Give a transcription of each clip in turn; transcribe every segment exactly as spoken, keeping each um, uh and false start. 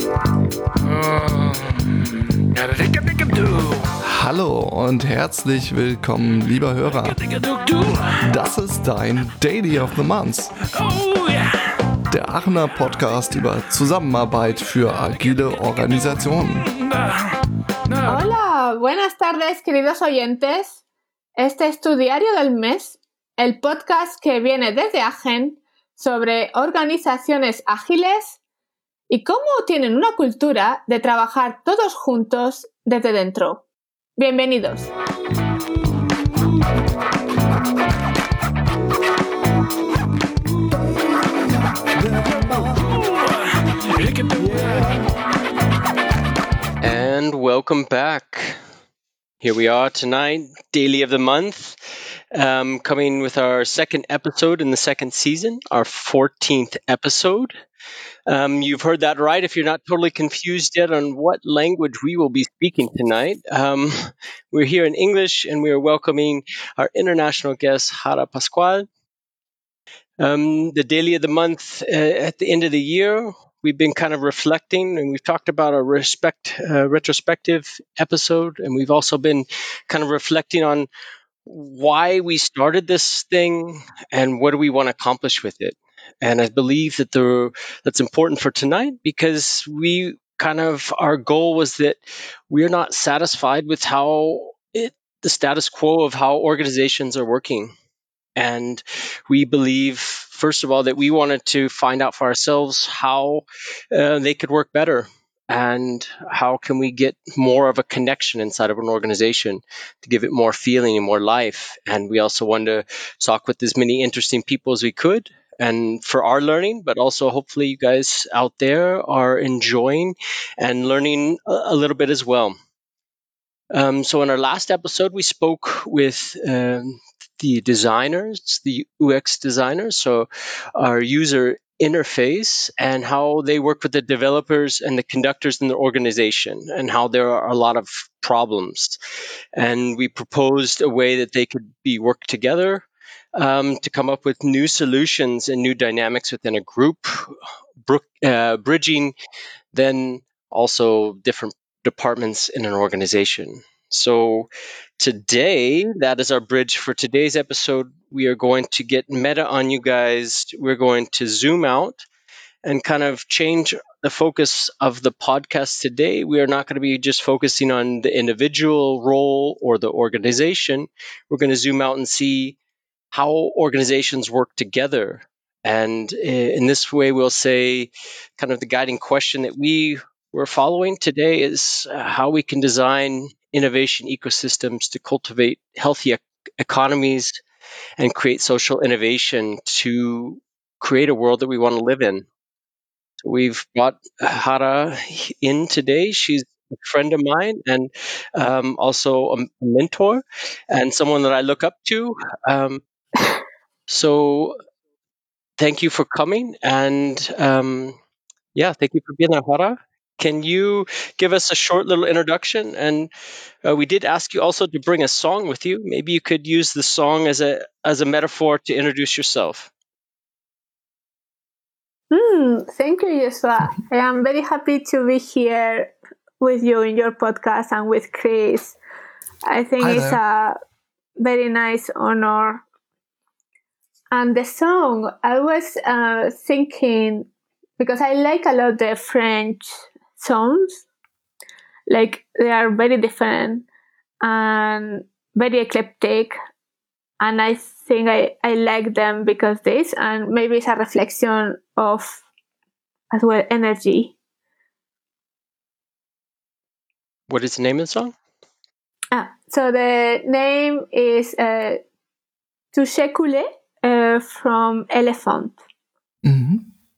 Hallo und herzlich willkommen, lieber Hörer. Das ist dein Daily of the Month. Der Aachener Podcast über Zusammenarbeit für agile Organisationen. Hola, buenas tardes, queridos oyentes. Este es tu Diario del Mes, el podcast que viene desde Aachen sobre organizaciones ágiles y cómo tienen una cultura de trabajar todos juntos desde dentro. Bienvenidos. And welcome back. Here we are tonight, Daily of the Month, um, coming with our second episode in the second season, our fourteenth episode. Um, you've heard that right. If you're not totally confused yet on what language we will be speaking tonight, um, we're here in English and we are welcoming our international guest, Hara Pascual. Um, the Daily of the Month uh, at the end of the year, we've been kind of reflecting, and we've talked about a respect uh, retrospective episode, and we've also been kind of reflecting on why we started this thing and what do we want to accomplish with it. And I believe that the that's important for tonight because we kind of our goal was that we're not satisfied with how it the status quo of how organizations are working. And we believe, first of all, that we wanted to find out for ourselves how uh, they could work better and how can we get more of a connection inside of an organization to give it more feeling and more life. And we also wanted to talk with as many interesting people as we could and for our learning, but also hopefully you guys out there are enjoying and learning a, a little bit as well. Um, so in our last episode, we spoke with um, the designers, the U X designers, so our user interface and how they work with the developers and the conductors in the organization and how there are a lot of problems. And we proposed a way that they could be worked together um, to come up with new solutions and new dynamics within a group, bro- uh, bridging then also different departments in an organization. So today, that is our bridge for today's episode. We are going to get meta on you guys. We're going to zoom out and kind of change the focus of the podcast today. We are not going to be just focusing on the individual role or the organization. We're going to zoom out and see how organizations work together. And in this way, we'll say kind of the guiding question that we were following today is uh, how we can design innovation ecosystems to cultivate healthy ec- economies and create social innovation to create a world that we want to live in. So we've brought Hara in today. She's a friend of mine and um, also a mentor and someone that I look up to. Um, so thank you for coming. And um, yeah, thank you for being here, Hara. Can you give us a short little introduction? And uh, we did ask you also to bring a song with you. Maybe you could use the song as a as a metaphor to introduce yourself. Mm, thank you, Joshua. I am very happy to be here with you in your podcast and with Chris. I think Hi it's there. a very nice honor. And the song, I was uh, thinking, because I like a lot the French songs, like they are very different and very eclectic. And I think I, I like them because this, and maybe it's a reflection of, as well, energy. What is the name of the song? Ah, so the name is uh, Toucher Couler uh, from Elephant. Mm-hmm.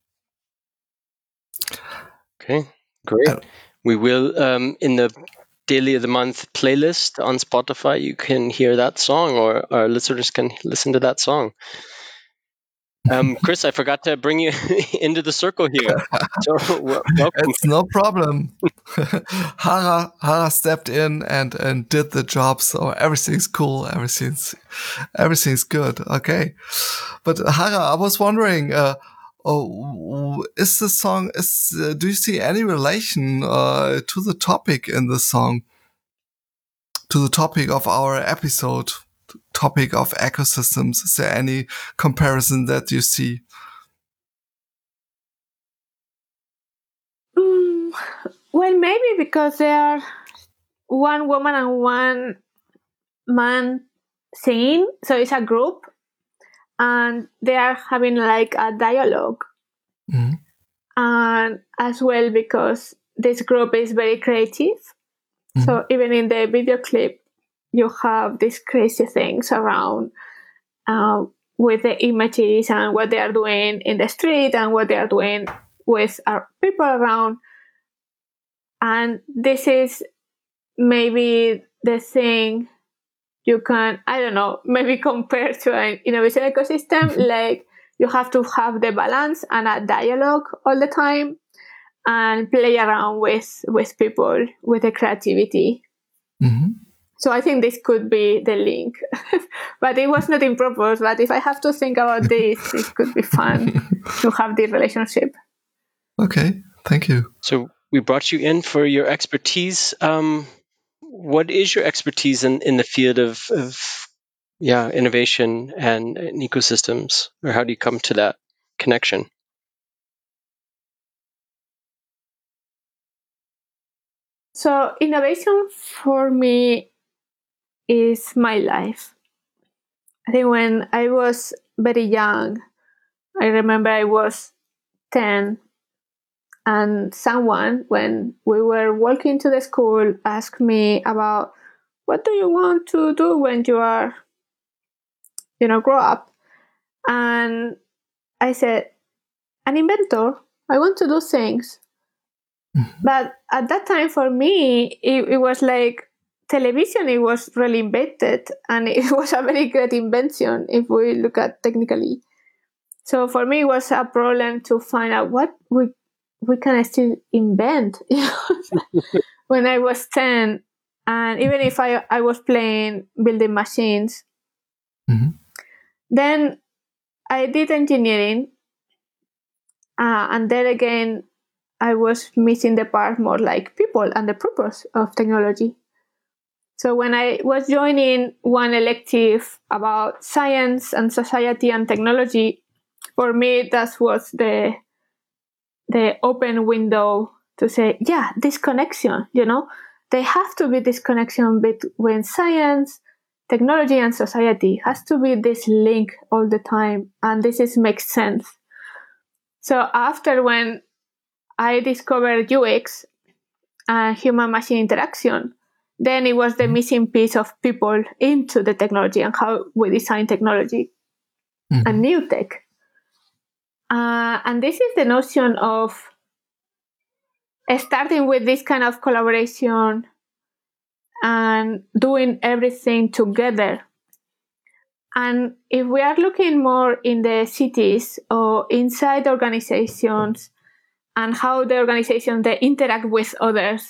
Okay, great. Uh, We will, um, in the Daily of the Month playlist on Spotify, you can hear that song or our listeners can listen to that song. Um, Chris, I forgot to bring you into the circle here. So w- welcome. It's no problem. Hara Hara stepped in and, and did the job, so everything's cool. Everything's everything's good. Okay, but Hara, I was wondering, uh, Oh, is the song, is, uh, do you see any relation uh, to the topic in the song? To the topic of our episode, topic of ecosystems? Is there any comparison that you see? Mm, well, maybe because they are one woman and one man singing, so it's a group, and they are having like a dialogue. Mm-hmm. And as well because this group is very creative. Mm-hmm. So even in the video clip, you have these crazy things around uh, with the images and what they are doing in the street and what they are doing with our people around. And this is maybe the thing you can, I don't know, maybe compare to an innovation ecosystem. Like you have to have the balance and a dialogue all the time and play around with, with people, with the creativity. Mm-hmm. So I think this could be the link. But it was not in purpose. But if I have to think about this, it could be fun to have this relationship. Okay, thank you. So we brought you in for your expertise. Um, what is your expertise in, in the field of, of yeah, innovation and, and ecosystems? Or how do you come to that connection? So innovation for me is my life. I think when I was very young, I remember I was ten, and someone, when we were walking to the school, asked me about what do you want to do when you are, you know, grow up? And I said, an inventor. I want to do things. Mm-hmm. But at that time, for me, it, it was like television. It was really invented, and it was a very great invention if we look at technically. So for me, it was a problem to find out what we we can still invent. When I was ten, and even if I, I was playing building machines, mm-hmm. then I did engineering, uh, and then again, I was missing the part more like people and the purpose of technology. So when I was joining one elective about science and society and technology, for me, that was the the open window to say, yeah, this connection, you know, there have to be this connection between science, technology, and society. Has to be this link all the time, and this is makes sense. So after when I discovered U X and human-machine interaction, then it was the missing piece of people into the technology and how we design technology mm-hmm. and new tech. Uh, and this is the notion of starting with this kind of collaboration and doing everything together. And if we are looking more in the cities or inside organizations and how the organizations they interact with others,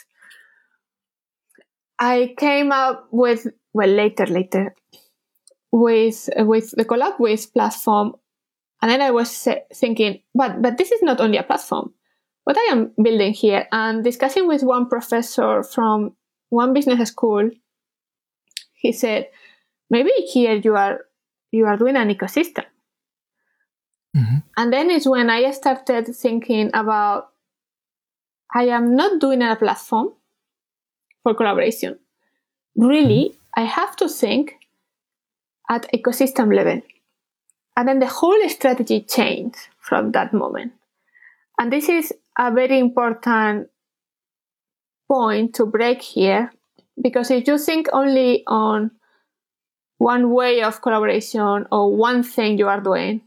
I came up with, well, later, later, with with the Collab With platform. And then I was thinking, but but this is not only a platform. What I am building here, and discussing with one professor from one business school, he said, maybe here you are you are doing an ecosystem. Mm-hmm. And then is when I started thinking about, I am not doing a platform for collaboration. Really, mm-hmm. I have to think at ecosystem level. And then the whole strategy changed from that moment. And this is a very important point to break here, because if you think only on one way of collaboration or one thing you are doing,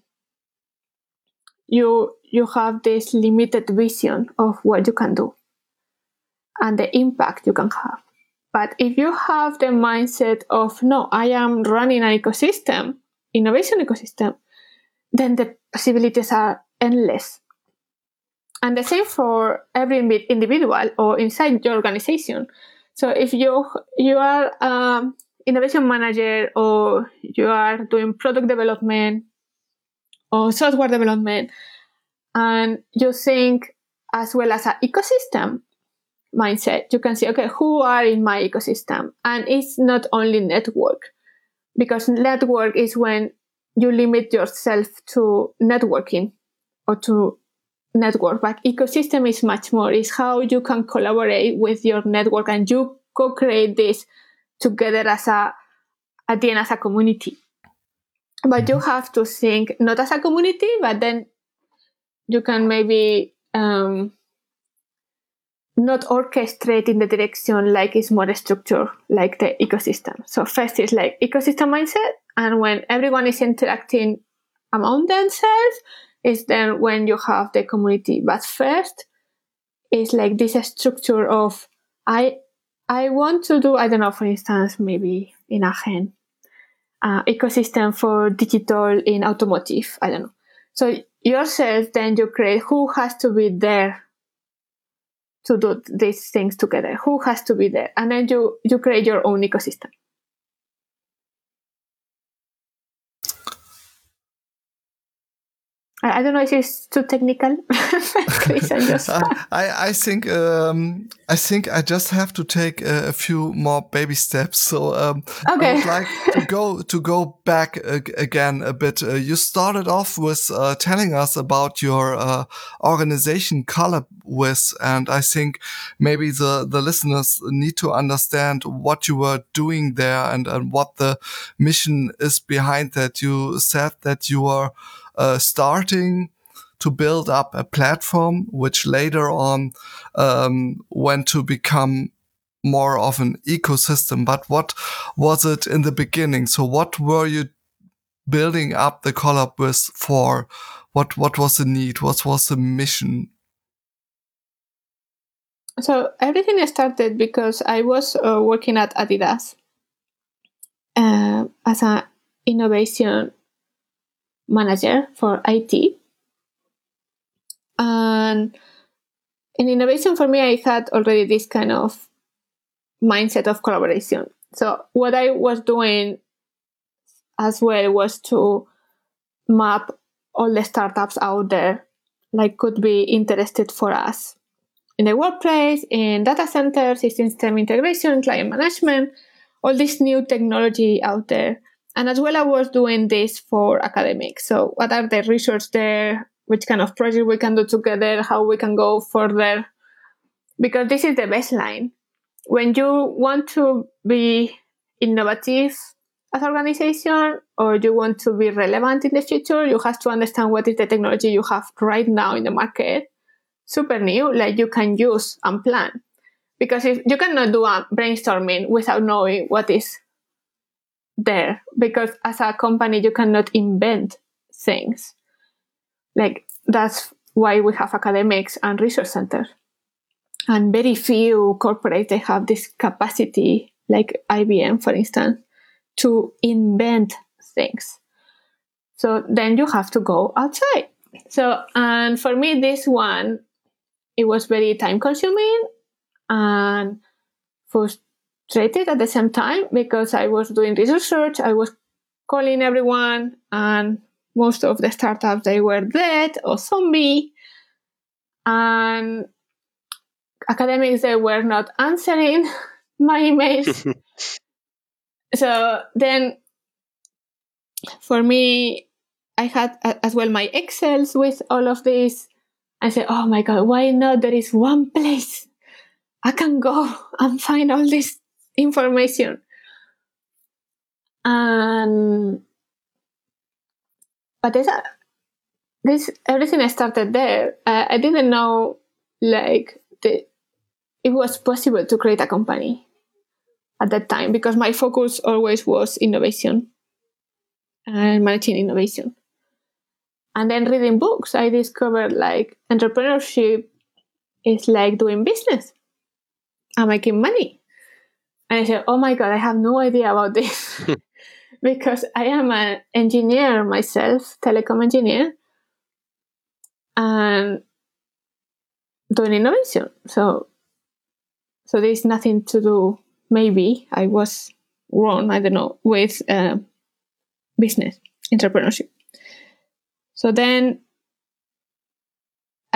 you you have this limited vision of what you can do and the impact you can have. But if you have the mindset of, no, I am running an ecosystem, innovation ecosystem, then the possibilities are endless. And the same for every individual or inside your organization. So if you you are an innovation manager, or you are doing product development or software development, and you think as well as an ecosystem mindset. You can say, okay, who are in my ecosystem? And it's not only network, because network is when you limit yourself to networking or to network, but ecosystem is much more. It's how you can collaborate with your network and you co-create this together as a, at the end, as a community. But you have to think not as a community, but then you can maybe um, not orchestrate in the direction like it's more structured, like the ecosystem. So first is like ecosystem mindset, and when everyone is interacting among themselves, is then when you have the community. But first is like this structure of I I want to do, I don't know, for instance, maybe in a gen, uh, ecosystem for digital in automotive, I don't know. So yourself, then you create who has to be there to do these things together, who has to be there, and then you you create your own ecosystem. I don't know if it's too technical. Chris, and just I I think um, I think I just have to take a, a few more baby steps. So um, okay. I would like to go to go back ag- again a bit. Uh, you started off with uh, telling us about your uh, organization ColabWiz, and I think maybe the the listeners need to understand what you were doing there and, and what the mission is behind that. You said that you were Uh, starting to build up a platform, which later on um, went to become more of an ecosystem. But what was it in the beginning? So what were you building up the ColabWiz for? What what was the need? What was the mission? So everything started because I was uh, working at Adidas uh, as an innovation manager for I T. And in innovation for me, I had already this kind of mindset of collaboration. So what I was doing as well was to map all the startups out there, like could be interested for us in the workplace, in data centers, system integration, client management, all this new technology out there. And as well, I was doing this for academics. So what are the research there? Which kind of project we can do together? How we can go further? Because this is the baseline. When you want to be innovative as an organization, or you want to be relevant in the future, you have to understand what is the technology you have right now in the market, super new, like you can use and plan. Because if you cannot do a brainstorming without knowing what is there, because as a company you cannot invent things. Like that's why we have academics and research centers, and very few corporates they have this capacity, like I B M for instance, to invent things. So then you have to go outside. So and for me this one, it was very time consuming and frustrated at the same time, because I was doing this research, I was calling everyone, and most of the startups, they were dead or zombie, and academics, they were not answering my emails. So then for me, I had as well my Excels with all of this. I said, oh my God, why not? There is one place I can go and find all this information. And but this, this everything started there. Uh, I didn't know like the, it was possible to create a company at that time, because my focus always was innovation and managing innovation. And then reading books, I discovered like entrepreneurship is like doing business and making money. And I said, oh my God, I have no idea about this. Because I am an engineer myself, telecom engineer, and doing innovation. So, so there's nothing to do, maybe I was wrong, I don't know, with uh, business, entrepreneurship. So then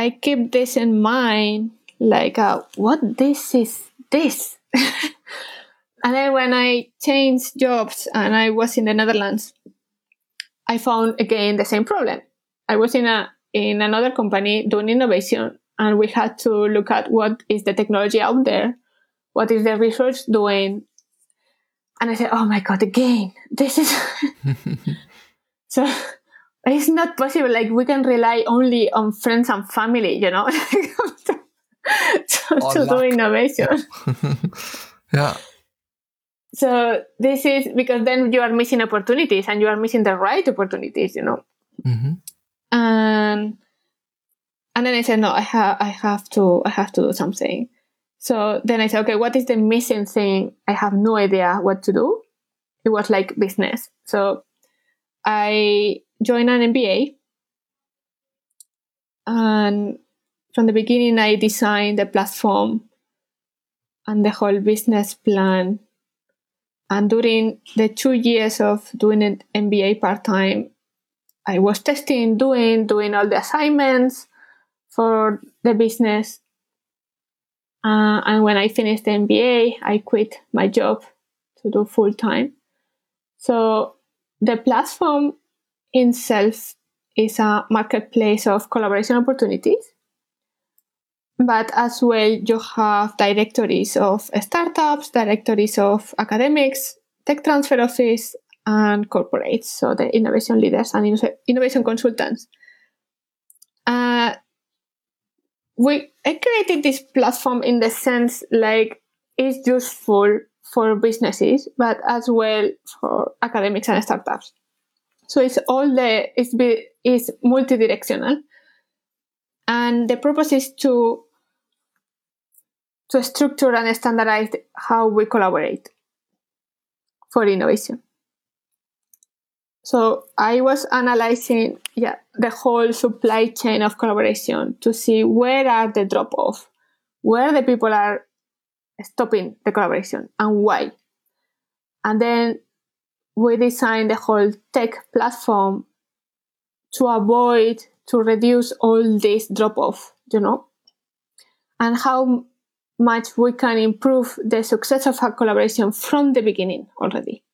I keep this in mind, like, uh, what this is this? And then when I changed jobs and I was in the Netherlands, I found again the same problem. I was in a in another company doing innovation, and we had to look at what is the technology out there, what is the research doing. And I said, oh my God, again, this is... So it's not possible. Like, we can rely only on friends and family, you know, to, to, to do innovation. Yeah. So this is because then you are missing opportunities, and you are missing the right opportunities, you know. Mm-hmm. And and then I said, no, I have I have to I have to do something. So then I said, okay, what is the missing thing? I have no idea what to do. It was like business. So I joined an M B A. And from the beginning, I designed the platform and the whole business plan. And during the two years of doing an M B A part-time, I was testing, doing, doing all the assignments for the business. Uh, and when I finished the M B A, I quit my job to do full-time. So the platform itself is a marketplace of collaboration opportunities. But as well, you have directories of startups, directories of academics, tech transfer office, and corporates, so the innovation leaders and innovation consultants. Uh, we I created this platform in the sense like it's useful for businesses, but as well for academics and startups. So it's all the it's be, it's multi-directional, and the purpose is to to structure and standardize how we collaborate for innovation. So I was analyzing yeah, the whole supply chain of collaboration to see where are the drop-off, where the people are stopping the collaboration and why. And then we designed the whole tech platform to avoid, to reduce all this drop-off, you know, and how much we can improve the success of our collaboration from the beginning already.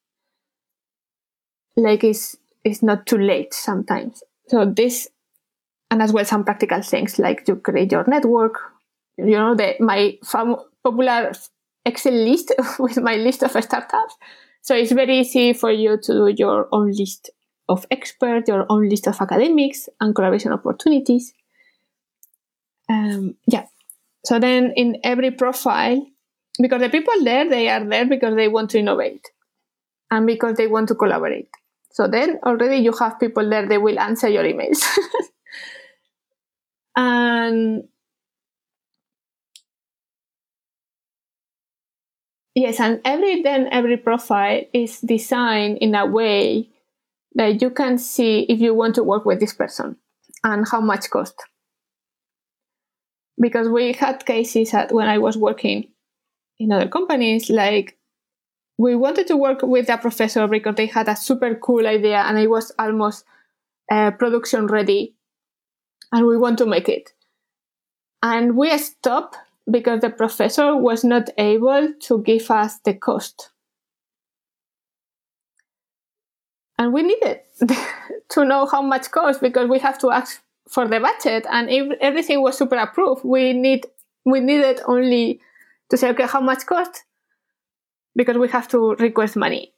Like it's, it's not too late sometimes. So this, and as well some practical things like to create your network, you know, the, my fam- popular Excel list with my list of startups. So it's very easy for you to do your own list of experts, your own list of academics and collaboration opportunities. Um, yeah. So then in every profile, because the people there, they are there because they want to innovate and because they want to collaborate. So then already you have people there, they will answer your emails. And yes, and every then every profile is designed in a way that you can see if you want to work with this person and how much cost. Because we had cases at, when I was working in other companies, like we wanted to work with a professor because they had a super cool idea and it was almost uh, production ready and we want to make it. And we stopped because the professor was not able to give us the cost. And we needed to know how much cost because we have to ask for the budget, and if everything was super approved, we need we needed only to say, okay, how much cost? Because we have to request money.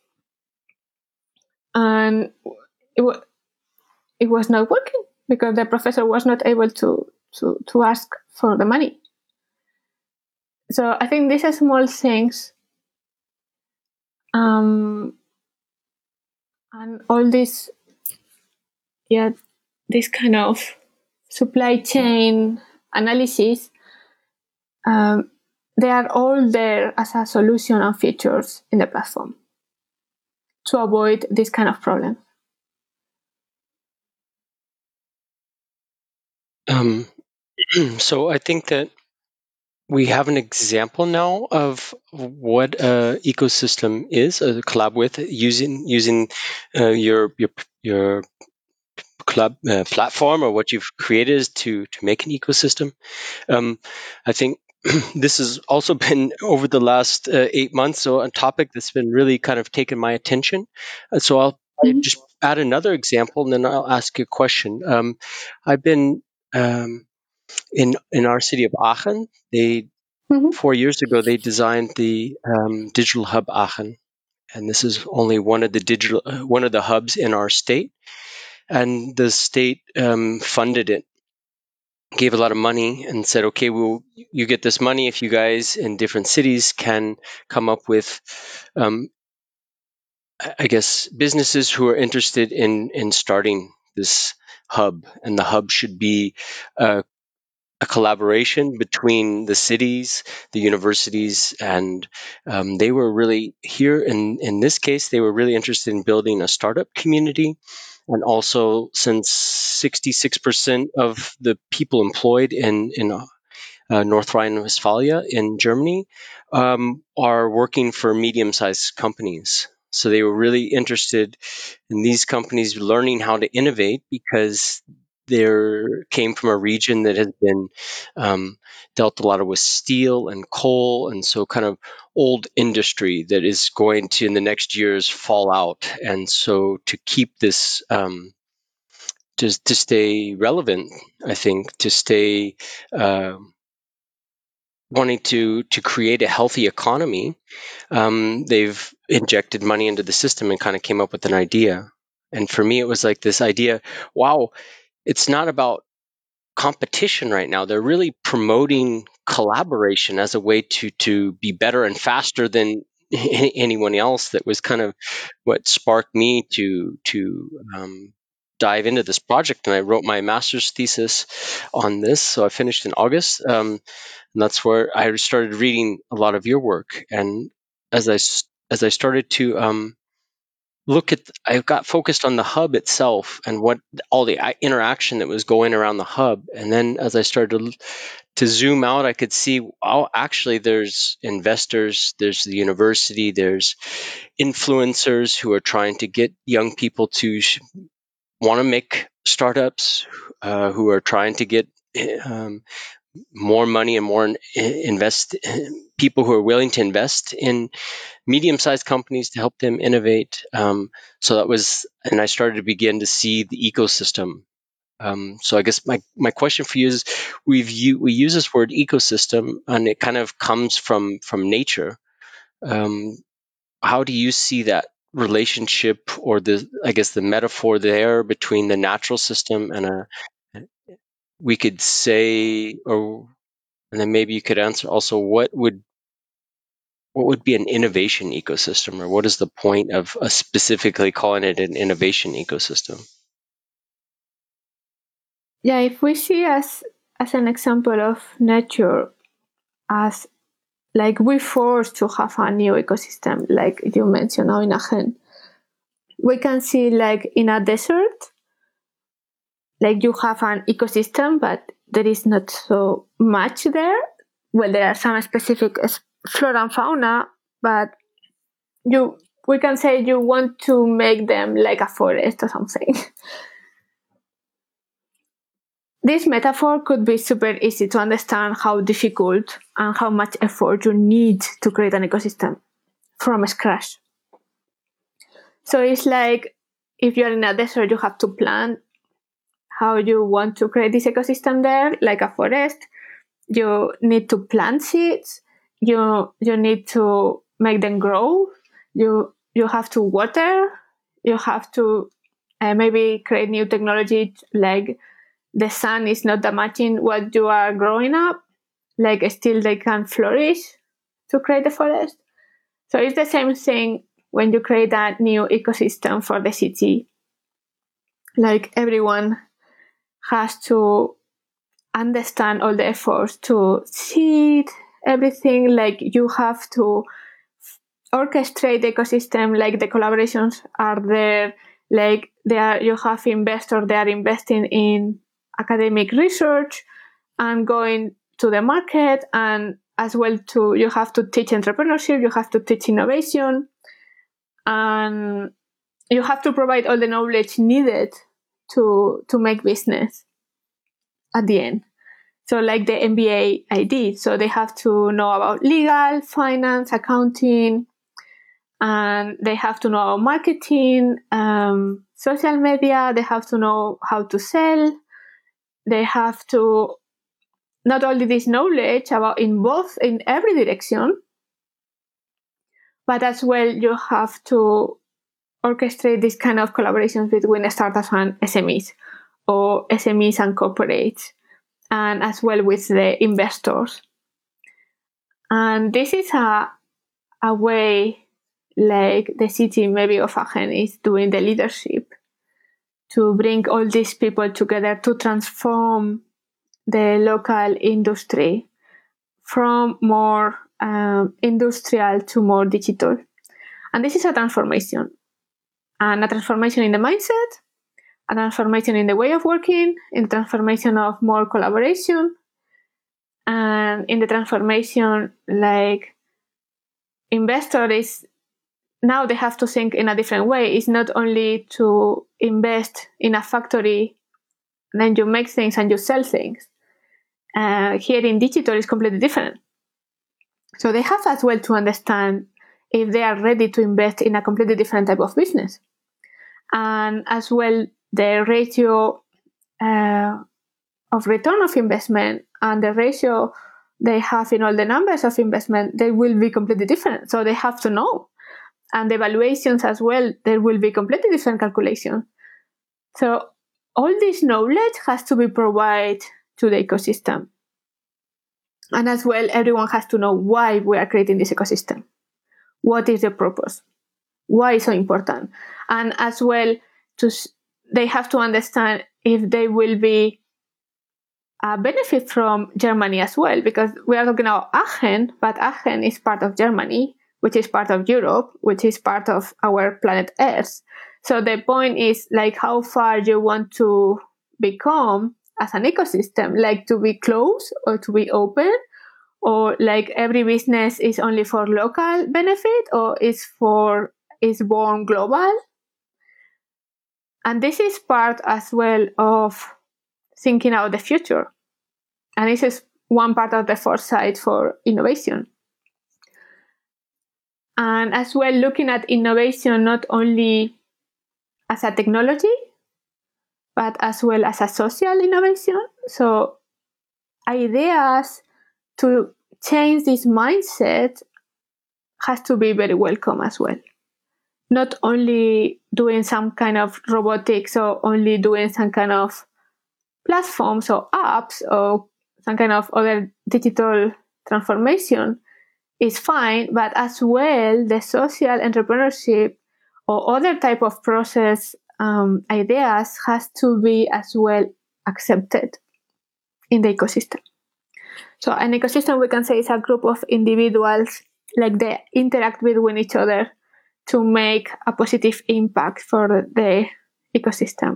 And it, w- it was not working because the professor was not able to, to, to ask for the money. So I think these are small things. Um, and all this, yeah, this kind of supply chain analysis, um, they are all there as a solution and features in the platform to avoid this kind of problem. Um, so I think that we have an example now of what a ecosystem is, a collab with using using uh, your your your club uh, platform or what you've created is to to make an ecosystem. Um, I think this has also been over the last uh, eight months, so a topic that's been really kind of taken my attention. Uh, so I'll, I'll Mhm. just add another example, and then I'll ask you a question. Um, I've been um, in in our city of Aachen. They Mhm. four years ago they designed the um, digital hub Aachen, and this is only one of the digital uh, one of the hubs in our state. And the state um, funded it, gave a lot of money, and said, "Okay, we'll you get this money if you guys in different cities can come up with, um, I guess, businesses who are interested in in starting this hub, and the hub should be uh, a collaboration between the cities, the universities, and um, they were really here in in this case. They were really interested in building a startup community, and also since sixty-six percent of the people employed in in uh, North Rhine-Westphalia in Germany um, are working for medium-sized companies. So they were really interested in these companies learning how to innovate because they came from a region that has been um, dealt a lot of with steel and coal, and so kind of old industry that is going to in the next years fall out. And so to keep this um, to to stay relevant, I think to stay uh, wanting to to create a healthy economy, um, they've injected money into the system and kind of came up with an idea. And for me, it was like this idea: wow, it's not about competition right now. They're really promoting collaboration as a way to to be better and faster than anyone else. That was kind of what sparked me to to um, dive into this project. And I wrote my master's thesis on this. So I finished in August. Um, and that's where I started reading a lot of your work. And as I as I started to um, look at, I got focused on the hub itself and what all the interaction that was going around the hub. And then as I started to, to zoom out, I could see, oh, actually, there's investors, there's the university, there's influencers who are trying to get young people to sh- want to make startups, uh, who are trying to get um, more money and more invest people who are willing to invest in medium-sized companies to help them innovate. Um, so that was, and I started to begin to see the ecosystem. Um, so I guess my, my question for you is, we've u- we use this word ecosystem, and it kind of comes from from nature. Um, how do you see that relationship, or the I guess the metaphor there between the natural system and a, we could say, or and then maybe you could answer also, what would what would be an innovation ecosystem, or what is the point of uh, specifically calling it an innovation ecosystem? Yeah, if we see as as an example of nature as like we forced to have a new ecosystem, like you mentioned now in Aachen, we can see like in a desert, like you have an ecosystem, but there is not so much there. Well, there are some specific flora and fauna, but you we can say you want to make them like a forest or something. This metaphor could be super easy to understand how difficult and how much effort you need to create an ecosystem from scratch. So it's like if you're in a desert, you have to plan how you want to create this ecosystem there, like a forest. You need to plant seeds. You you need to make them grow. You you have to water. You have to uh, maybe create new technology, like the sun is not damaging what you are growing up. Like still they can flourish to create the forest. So it's the same thing when you create a new ecosystem for the city. Like everyone has to understand all the efforts to seed everything. Like you have to orchestrate the ecosystem. Like the collaborations are there. Like they are, you have investors. They are investing in academic research and going to the market, and as well to you have to teach entrepreneurship. You have to teach innovation, and you have to provide all the knowledge needed to to make business at the end. So like the M B A I did. So they have to know about legal, finance, accounting, and they have to know about marketing, um, social media. They have to know how to sell. They have to not only this knowledge about in both in every direction, but as well you have to orchestrate this kind of collaborations between startups and S M Es, or S M Es and corporates, and as well with the investors. And this is a a way like the city maybe of Aachen is doing the leadership to bring all these people together to transform the local industry from more um, industrial to more digital. And this is a transformation. And a transformation in the mindset, a transformation in the way of working, in the transformation of more collaboration, and in the transformation like investor is now they have to think in a different way. It's not only to invest in a factory, and then you make things and you sell things. Uh, here in digital is completely different. So they have as well to understand if they are ready to invest in a completely different type of business. And as well, the ratio uh, of return of investment and the ratio they have in all the numbers of investment, they will be completely different. So they have to know. And the valuations as well, there will be completely different calculations. So all this knowledge has to be provided to the ecosystem. And as well, everyone has to know why we are creating this ecosystem. What is the purpose? Why is so important? And as well, to they have to understand if they will be a benefit from Germany as well, because we are talking about Aachen, but Aachen is part of Germany, which is part of Europe, which is part of our planet Earth. So the point is like how far you want to become as an ecosystem, like to be close or to be open, or like every business is only for local benefit or is for is born global. And this is part as well of thinking out the future. And this is one part of the foresight for innovation. And as well, looking at innovation not only as a technology, but as well as a social innovation. So ideas to change this mindset has to be very welcome as well. Not only doing some kind of robotics or only doing some kind of platforms or apps or some kind of other digital transformation is fine, but as well the social entrepreneurship or other type of process um, ideas has to be as well accepted in the ecosystem. So an ecosystem we can say is a group of individuals, like they interact with each other to make a positive impact for the ecosystem.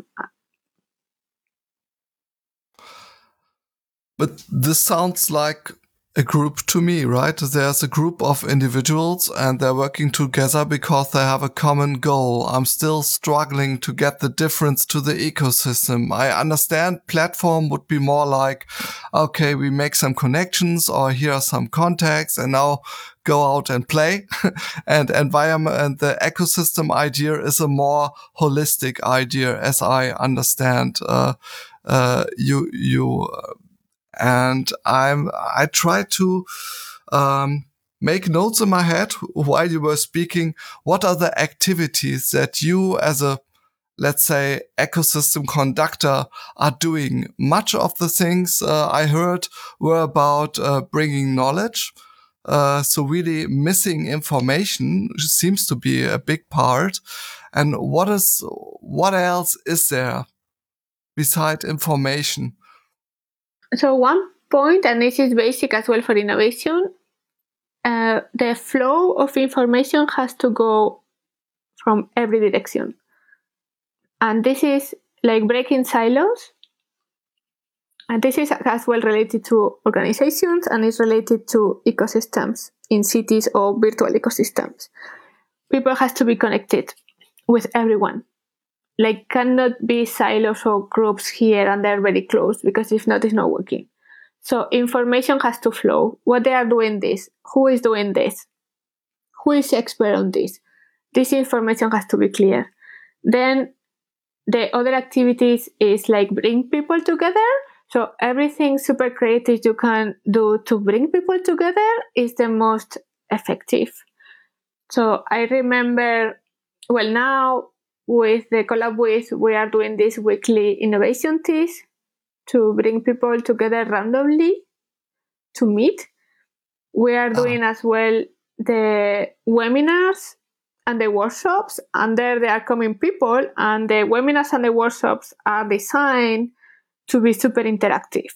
But this sounds like a group to me, right? There's a group of individuals and they're working together because they have a common goal. I'm still struggling to get the difference to the ecosystem. I understand platform would be more like, okay, we make some connections or here are some contacts and now go out and play. And environment and the ecosystem idea is a more holistic idea, as I understand. Uh, uh, you, you, uh, And I'm, I tried to, um, make notes in my head while you were speaking. What are the activities that you as a, let's say, ecosystem conductor are doing? Much of the things uh, I heard were about uh, bringing knowledge. Uh, so really missing information seems to be a big part. And what is, what else is there beside information? So one point, and this is basic as well for innovation, uh, the flow of information has to go from every direction. And this is like breaking silos. And this is as well related to organizations and is related to ecosystems in cities or virtual ecosystems. People have to be connected with everyone. like cannot be silos or groups here and they're very close, because if not, it's not working. So information has to flow. What they are doing this, who is doing this, who is expert on this. This information has to be clear. Then the other activities is like bring people together. So everything super creative you can do to bring people together is the most effective. So I remember, well, now with the collab with, we are doing this weekly innovation teas to bring people together randomly to meet. We are doing oh. as well the webinars and the workshops, and there they are coming people, and the webinars and the workshops are designed to be super interactive.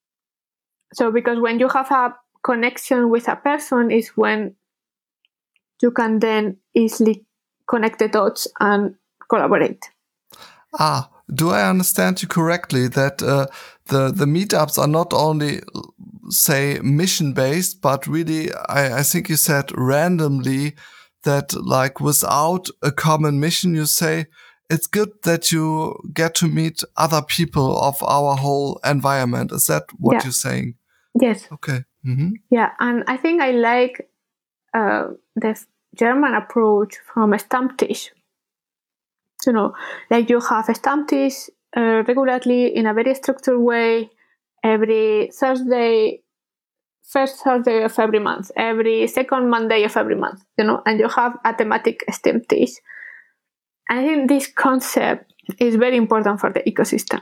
So because when you have a connection with a person is when you can then easily connect the dots and collaborate. Ah, do I understand you correctly that uh, the, the meetups are not only, say, mission-based, but really, I, I think you said randomly, that like without a common mission, you say, it's good that you get to meet other people of our whole environment. Is that what yeah. you're saying? Yes. Okay. Mm-hmm. Yeah, and I think I like uh, the German approach from a Stammtisch. You know, like you have a Stammtisch uh, regularly in a very structured way every Thursday, first Thursday of every month, every second Monday of every month, you know, and you have a thematic Stammtisch. I think this concept is very important for the ecosystem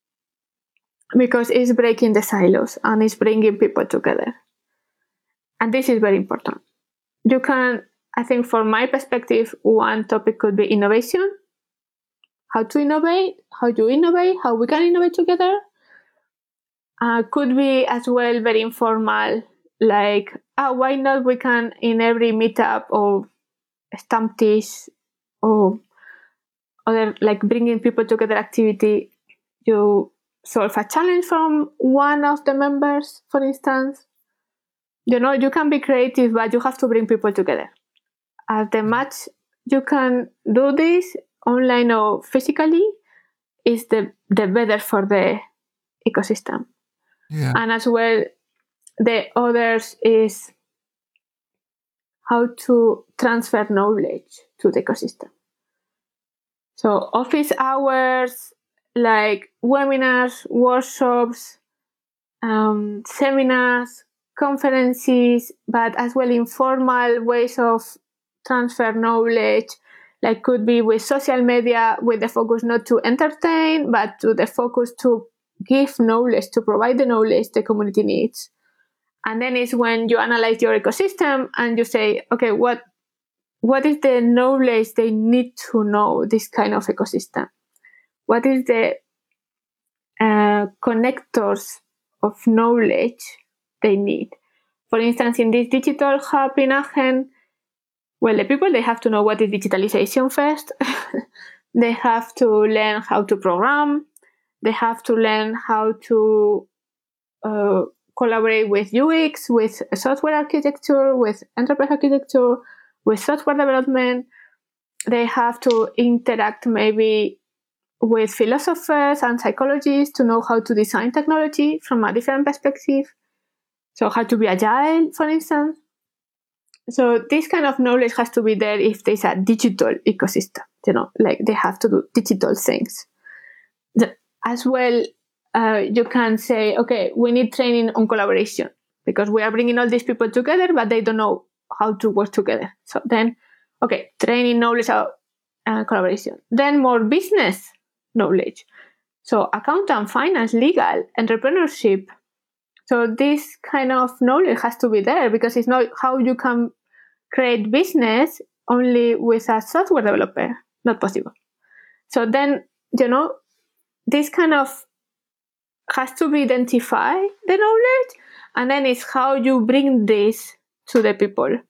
because it's breaking the silos and it's bringing people together. And this is very important. You can, I think from my perspective, one topic could be innovation. How to innovate, how you innovate, how we can innovate together. Uh, could be as well very informal, like, oh, why not we can in every meetup or Stammtisch or other like bringing people together activity, you solve a challenge from one of the members, for instance. You know, you can be creative, but you have to bring people together. As the much you can do this online or physically, is the, the better for the ecosystem. Yeah. And as well, the others is how to transfer knowledge to the ecosystem. So office hours, like webinars, workshops, um, seminars, conferences, but as well informal ways of transfer knowledge, like could be with social media, with the focus not to entertain, but to the focus to give knowledge, to provide the knowledge the community needs. And then it's when you analyze your ecosystem and you say, okay, what what is the knowledge they need to know this kind of ecosystem? What is the uh, connectors of knowledge they need? For instance, in this digital hub in Aachen, well, the people, they have to know what is digitalization first. They have to learn how to program. They have to learn how to uh, collaborate with U X, with software architecture, with enterprise architecture, with software development. They have to interact maybe with philosophers and psychologists to know how to design technology from a different perspective. So how to be agile, for instance. So this kind of knowledge has to be there if there's a digital ecosystem, you know, like they have to do digital things. The, as well, uh, you can say, okay, we need training on collaboration because we are bringing all these people together, but they don't know how to work together. So then, okay, training knowledge of uh, collaboration. Then more business knowledge. So accountant, finance, legal, entrepreneurship. So this kind of knowledge has to be there because it's not how you can create business only with a software developer. Not possible. So then, you know, this kind of has to be identify the knowledge, and then it's how you bring this to the people.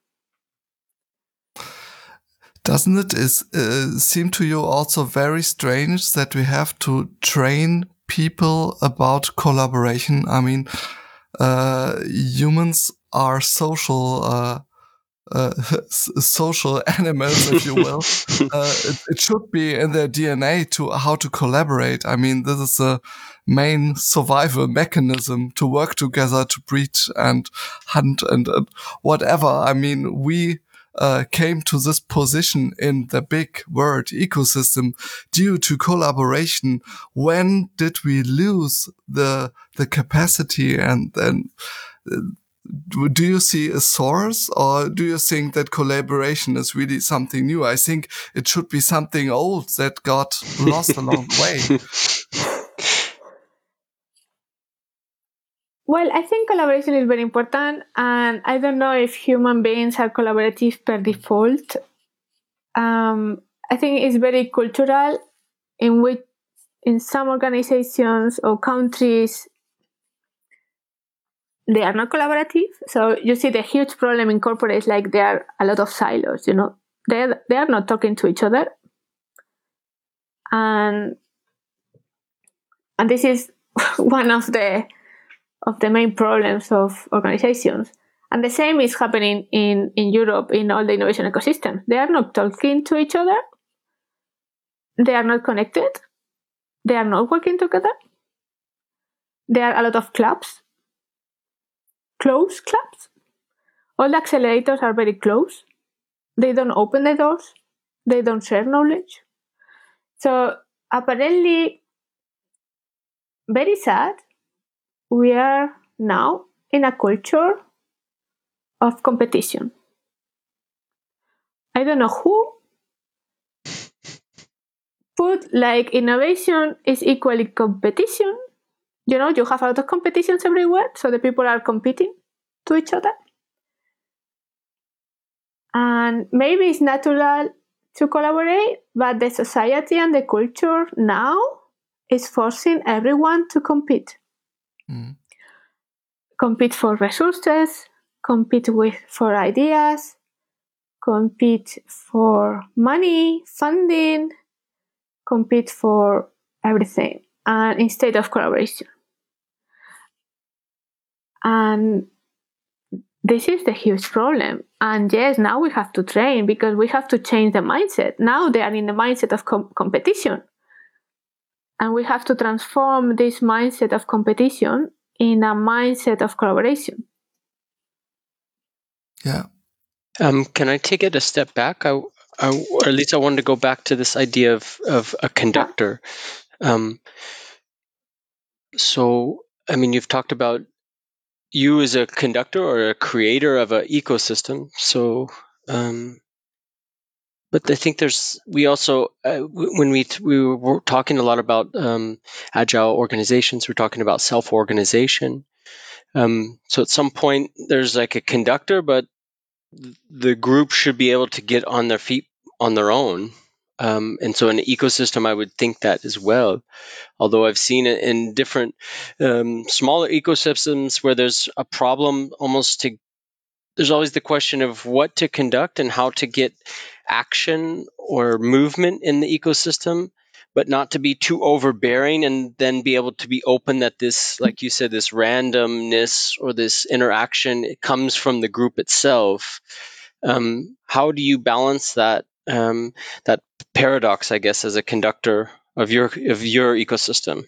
Doesn't it is, uh, seem to you also very strange that we have to train people about collaboration? I mean, uh, humans are social uh, uh, social animals, if you will. uh, it, it should be in their D N A to how to collaborate. I mean, this is the main survival mechanism, to work together, to breed and hunt and, and whatever. I mean, we uh, came to this position in the big world ecosystem due to collaboration. When did we lose the the capacity? And then uh, do you see a source, or do you think that collaboration is really something new? I think it should be something old that got lost along the way. Well, I think collaboration is very important, and I don't know if human beings are collaborative per default. Um, I think it's very cultural, in which in some organizations or countries they are not collaborative. So you see the huge problem in corporates, like there are a lot of silos, you know, they they are not talking to each other, and and this is one of the of the main problems of organizations. And the same is happening in, in Europe in all the innovation ecosystems. They are not talking to each other. They are not connected. They are not working together. There are a lot of clubs, close clubs. All the accelerators are very close. They don't open the doors. They don't share knowledge. So apparently, very sad, we are now in a culture of competition. I don't know who put like innovation is equally competition. You know, you have a lot of competitions everywhere, so the people are competing to each other. And maybe it's natural to collaborate, but the society and the culture now is forcing everyone to compete. Mm. Compete for resources, compete with for ideas, compete for money, funding, compete for everything, and instead of collaboration. And this is the huge problem. And yes, now we have to train, because we have to change the mindset. Now they are in the mindset of com- competition. And we have to transform this mindset of competition in a mindset of collaboration. Yeah. Um, can I take it a step back? I, I, or at least I wanted to go back to this idea of, of a conductor. Um, so, I mean, you've talked about you as a conductor or a creator of an ecosystem. So, um, but I think there's, we also, uh, when we, we were talking a lot about um, agile organizations, we're talking about self-organization. Um, so at some point there's like a conductor, but the group should be able to get on their feet on their own. Um, and so in an ecosystem, I would think that as well. Although I've seen it in different um, smaller ecosystems where there's a problem almost to, there's always the question of what to conduct and how to get action or movement in the ecosystem, but not to be too overbearing, and then be able to be open that this, like you said, this randomness or this interaction, it comes from the group itself. Um, how do you balance that um, that paradox, I guess, as a conductor of your of your ecosystem?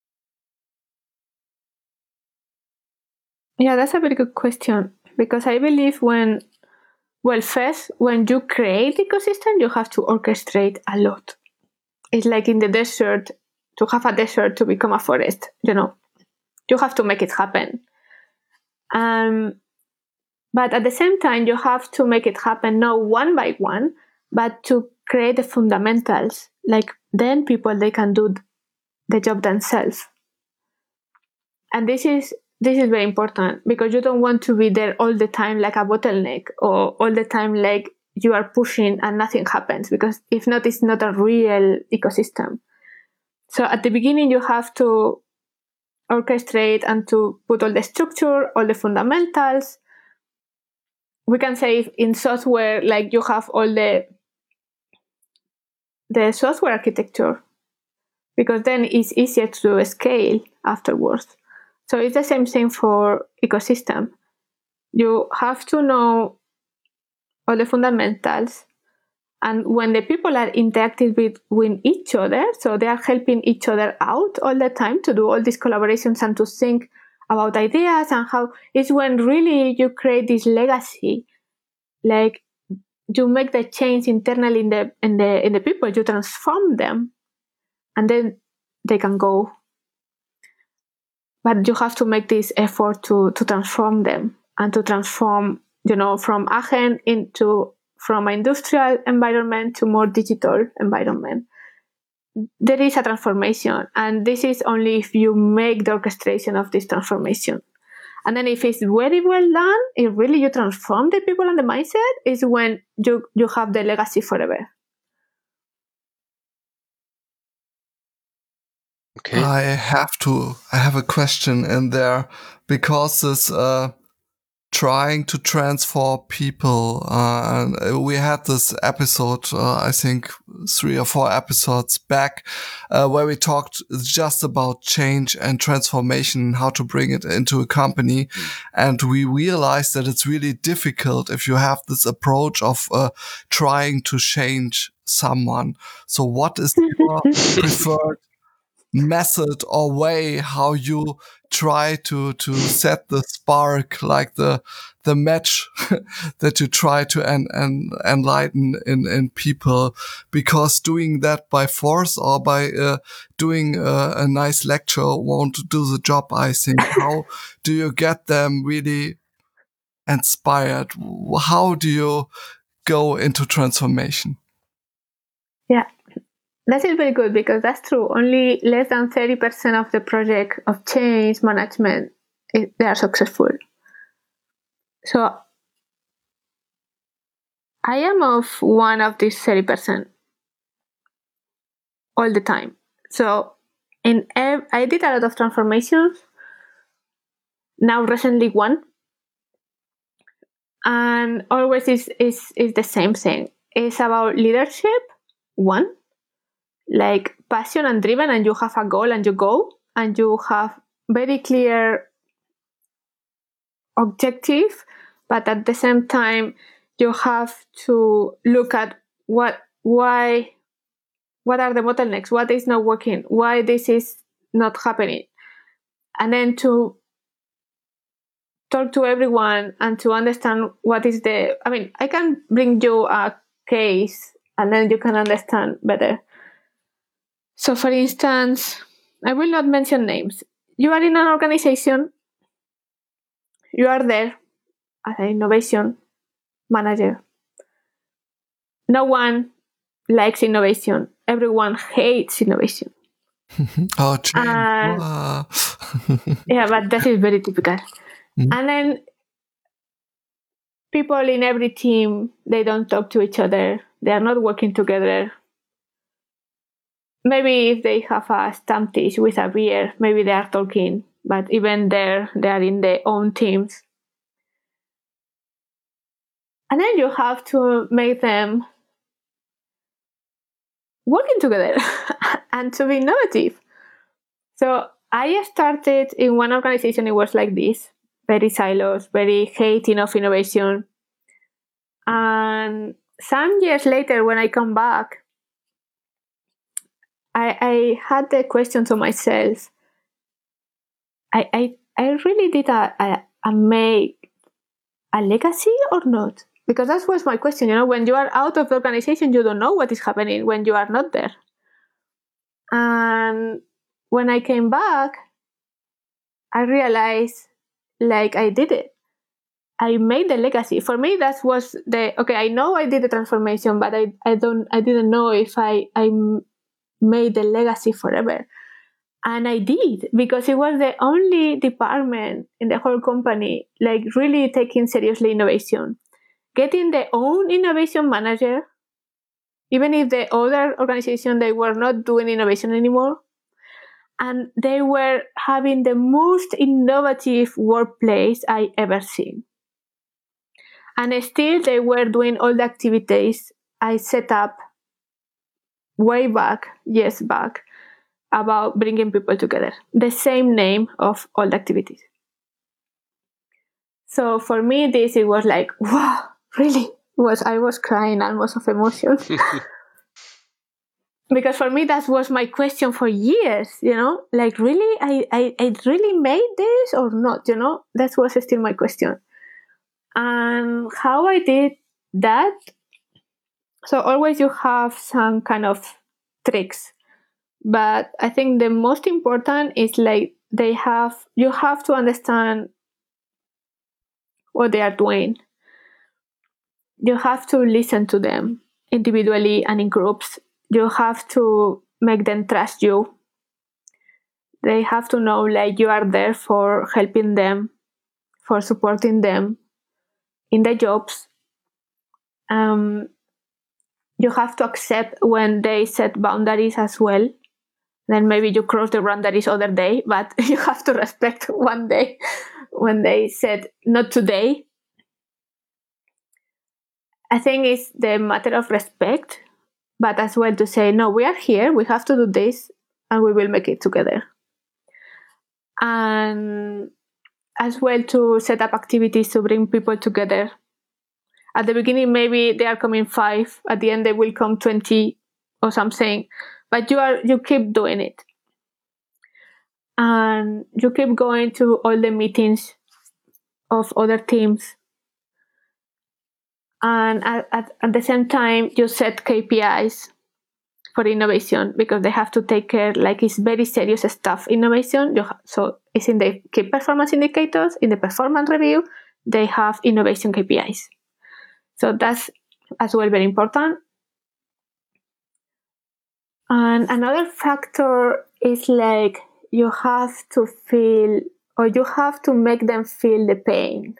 Yeah, that's a very good question, because I believe when, well, first, when you create ecosystem, you have to orchestrate a lot. It's like in the desert, to have a desert to become a forest, you know, you have to make it happen. Um, but at the same time, you have to make it happen not one by one, but to create the fundamentals. Like then people, they can do the job themselves. And this is this is very important, because you don't want to be there all the time like a bottleneck, or all the time like you are pushing and nothing happens, because if not, it's not a real ecosystem. So at the beginning, you have to orchestrate and to put all the structure, all the fundamentals. We can say in software, like you have all the the software architecture, because then it's easier to scale afterwards. So it's the same thing for ecosystem. You have to know all the fundamentals. And when the people are interacting with, with each other, so they are helping each other out all the time to do all these collaborations and to think about ideas and how it's when really you create this legacy, like you make the change internally in the in the in the people, you transform them, and then they can go. But you have to make this effort to to transform them and to transform, you know, from Aachen into from an industrial environment to more digital environment. There is a transformation, and this is only if you make the orchestration of this transformation. And then if it's very well done, if really you transform the people and the mindset, is when you, you have the legacy forever. Okay. I have to, I have a question in there, because this, uh, trying to transform people, uh, and we had this episode, uh, I think three or four episodes back, uh, where we talked just about change and transformation, how to bring it into a company. Mm. And we realized that it's really difficult if you have this approach of, uh, trying to change someone. So what is your preferred method or way how you try to to set the spark, like the the match that you try to en- en- enlighten in in people? Because doing that by force or by uh, doing uh, a nice lecture won't do the job, I think. How do you get them really inspired? How do you go into transformation? Yeah. That is very good, because that's true. Only less than thirty percent of the project of change management, it, they are successful. So I am of one of these thirty percent all the time. So in ev- I did a lot of transformations. Now recently one. And always is, is, is the same thing. It's about leadership, one. Like passion and driven, and you have a goal and you go, and you have very clear objective, but at the same time you have to look at what why what are the bottlenecks, what is not working, why this is not happening, and then to talk to everyone and to understand what is the I mean I can bring you a case and then you can understand better. So, for instance, I will not mention names. You are in an organization, you are there as an innovation manager. No one likes innovation. Everyone hates innovation. Oh, change. And, wow. Yeah, but that is very typical. Mm-hmm. And then people in every team, they don't talk to each other. They are not working together. Maybe if they have a stamp dish with a beer, maybe they are talking, but even there, they are in their own teams. And then you have to make them working together and to be innovative. So I started in one organization, it was like this, very silos, very hating of innovation. And some years later, when I come back, I, I had the question to myself, I, I, I really did a, a, a make a legacy or not? Because that was my question. You know, when you are out of the organization, you don't know what is happening when you are not there. And when I came back, I realized, like, I did it. I made the legacy. For me, that was the okay. I know I did the transformation, but I, I don't I didn't know if I I made the legacy forever. And I did, because it was the only department in the whole company like really taking seriously innovation, getting their own innovation manager, even if the other organization they were not doing innovation anymore. And they were having the most innovative workplace I ever seen. And still they were doing all the activities I set up way back, years back, about bringing people together. The same name of all the activities. So for me, this, it was like, wow, really? was I was crying almost of emotion. Because for me, that was my question for years, you know, like, really, I, I, I really made this or not, you know, that was still my question. And how I did that, so always you have some kind of tricks, but I think the most important is like they have, you have to understand what they are doing. You have to listen to them individually and in groups. You have to make them trust you. They have to know like you are there for helping them, for supporting them in their jobs. Um, you have to accept when they set boundaries as well. Then maybe you cross the boundaries other day, but you have to respect one day when they said not today. I think it's the matter of respect, but as well to say, no, we are here, we have to do this, and we will make it together. And as well to set up activities to bring people together. At the beginning, maybe they are coming five. At the end, they will come twenty or something. But you are you keep doing it, and you keep going to all the meetings of other teams. And at, at, at the same time, you set K P Is for innovation, because they have to take care, like it's very serious stuff, innovation. You ha- so it's in the key performance indicators, in the performance review, they have innovation K P Is. So that's as well very important. And another factor is like you have to feel, or you have to make them feel the pain.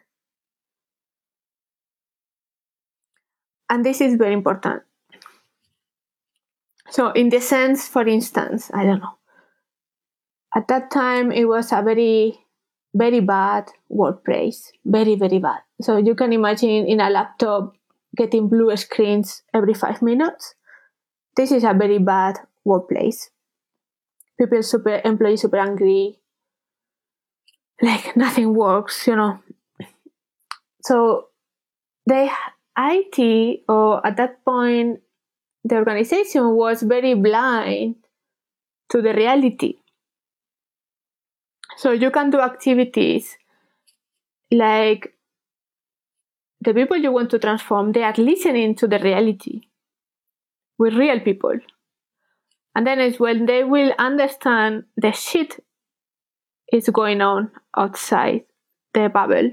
And this is very important. So in the sense, for instance, I don't know, at that time it was a very, very bad workplace, very, very bad. So you can imagine in a laptop getting blue screens every five minutes. This is a very bad workplace. People super, employees super angry, like nothing works, you know. So they, I T, or at that point, the organization was very blind to the reality. So you can do activities like the people you want to transform, they are listening to the reality with real people. And then it's when they will understand the shit is going on outside the bubble.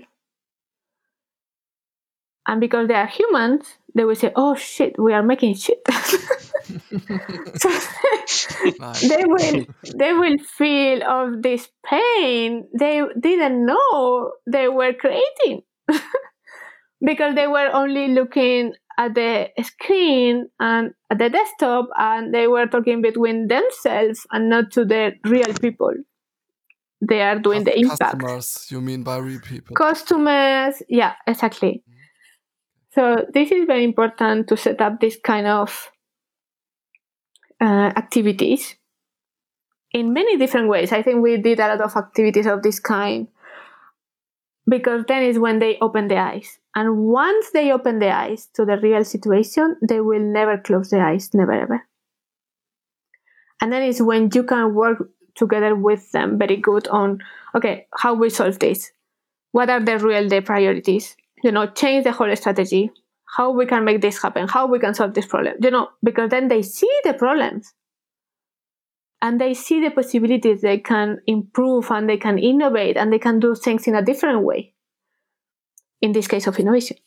And because they are humans, they will say, oh shit, we are making shit. So nice. they will they will feel of this pain they didn't know they were creating. Because they were only looking at the screen and at the desktop, and they were talking between themselves and not to the real people. They are doing the impact. Customers, you mean by real people? Customers, yeah, exactly. Mm-hmm. So this is very important to set up this kind of uh, activities in many different ways. I think we did a lot of activities of this kind, because then is when they open the eyes. And once they open the eyes to the real situation, they will never close the eyes, never ever. And then is when you can work together with them very good on, okay, how we solve this? What are the real day priorities? You know, change the whole strategy. How we can make this happen? How we can solve this problem? You know, because then they see the problems. And they see the possibilities they can improve, and they can innovate, and they can do things in a different way. In this case of innovation.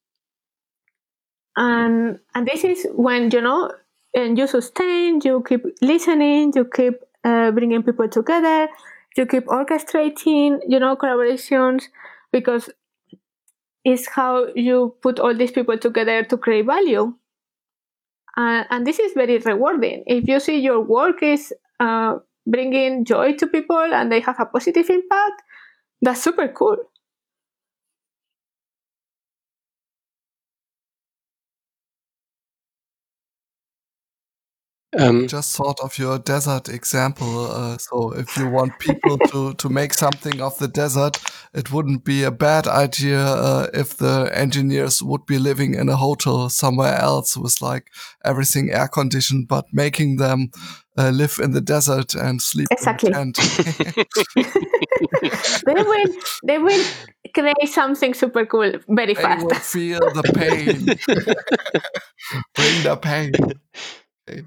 And and this is when, you know, and you sustain, you keep listening, you keep uh, bringing people together, you keep orchestrating, you know, collaborations, because it's how you put all these people together to create value. Uh, and this is very rewarding. If you see your work is uh, bringing joy to people and they have a positive impact, that's super cool. Um, Just thought of your desert example. Uh, so if you want people to, to make something of the desert, it wouldn't be a bad idea uh, if the engineers would be living in a hotel somewhere else with like everything air conditioned, but making them uh, live in the desert and sleep Exactly. in a tent. they will they will create something super cool very They fast. will feel the pain. Bring the pain. Okay.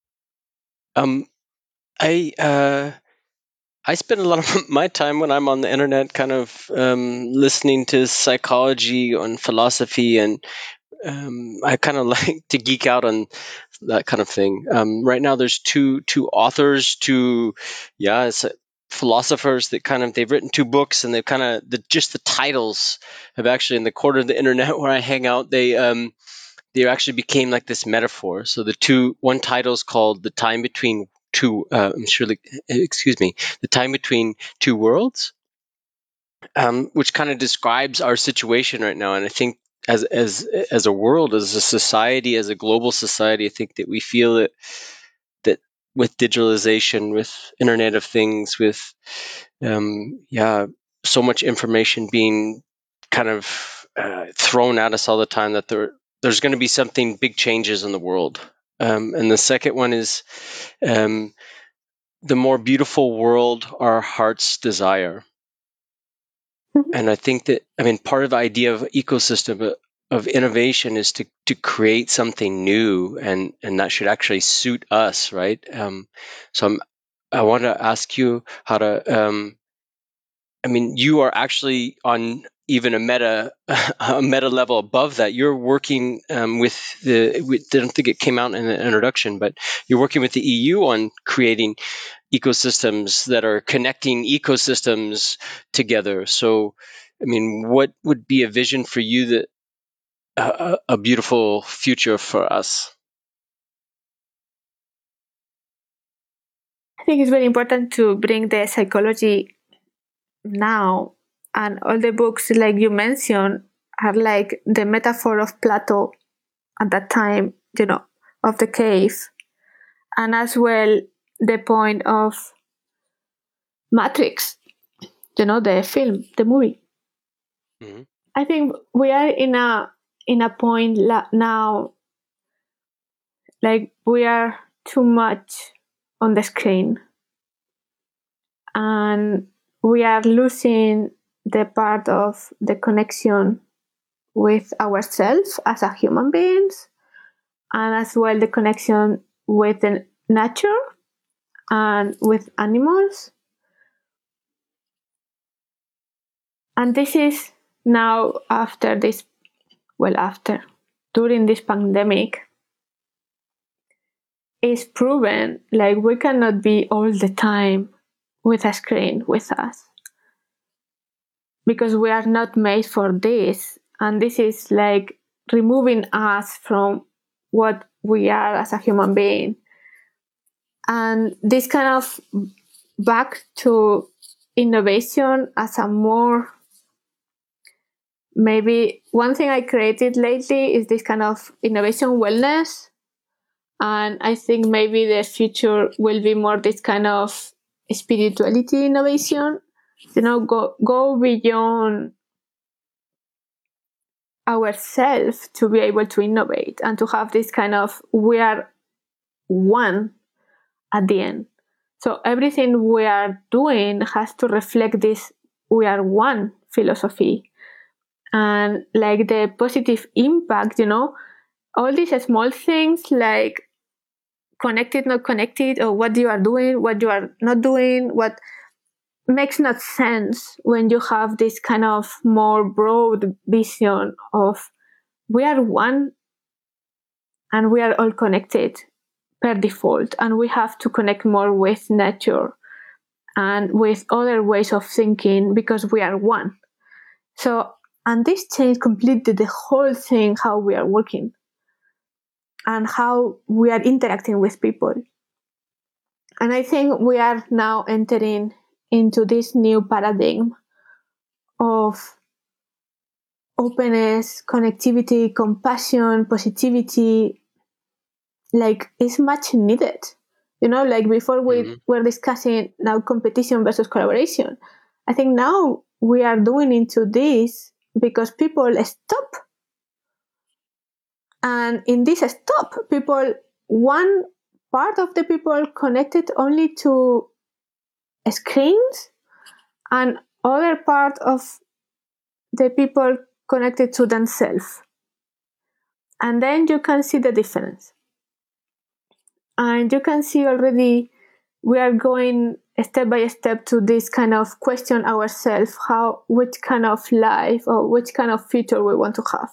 um, I uh, I spend a lot of my time when I'm on the internet, kind of um, listening to psychology and philosophy, and um, I kind of like to geek out on that kind of thing. Um, right now, there's two two authors, two yeah, it's, uh, philosophers that kind of they've written two books, and they've kind of the, just the titles have actually in the corner of the internet where I hang out. They um, they actually became like this metaphor. So the two one title is called "The Time Between Two." Uh, I'm sure, like, excuse me, the time between two worlds, um, which kind of describes our situation right now. And I think as as as a world, as a society, as a global society, I think that we feel that that with digitalization, with Internet of Things, with um, yeah, so much information being kind of uh, thrown at us all the time, that there there's going to be something big changes in the world. Um, and the second one is um, the more beautiful world our hearts desire. And I think that, I mean, part of the idea of ecosystem of innovation is to to create something new, and and that should actually suit us, right? Um, so I'm, I want to ask you how to. Um, I mean, you are actually on even a meta a meta level above that. You're working um, with the. We, I don't think it came out in the introduction, but you're working with the E U on creating ecosystems that are connecting ecosystems together. So, I mean, what would be a vision for you that uh, a beautiful future for us? I think it's very important to bring the psychology now, and all the books like you mentioned are like the metaphor of Plato at that time, you know, of the cave, and as well the point of Matrix, you know, the film, the movie. Mm-hmm. I think we are in a in a point la- now, like we are too much on the screen, and we are losing the part of the connection with ourselves as a human beings, and as well the connection with the nature and with animals. And this is now after this, well, after, during this pandemic, is proven like we cannot be all the time with a screen with us, because we are not made for this. And this is like removing us from what we are as a human being. And this kind of back to innovation as a more, maybe one thing I created lately is this kind of innovation wellness. And I think maybe the future will be more this kind of spirituality innovation, you know, go, go beyond ourselves to be able to innovate and to have this kind of, we are one at the end. So everything we are doing has to reflect this we are one philosophy, and like the positive impact, you know, all these small things like connected, not connected, or what you are doing, what you are not doing, what makes not sense when you have this kind of more broad vision of we are one and we are all connected per default, and we have to connect more with nature and with other ways of thinking because we are one. So, and this changed completely the whole thing, how we are working and how we are interacting with people. And I think we are now entering into this new paradigm of openness, connectivity, compassion, positivity, like is much needed. You know, like before we Mm-hmm. were discussing now competition versus collaboration. I think now we are doing into this because people stop. And in this stop, people, one part of the people connected only to screens, and other part of the people connected to themselves. And then you can see the difference. And you can see already we are going step by step to this kind of question ourselves, how, which kind of life or which kind of future we want to have.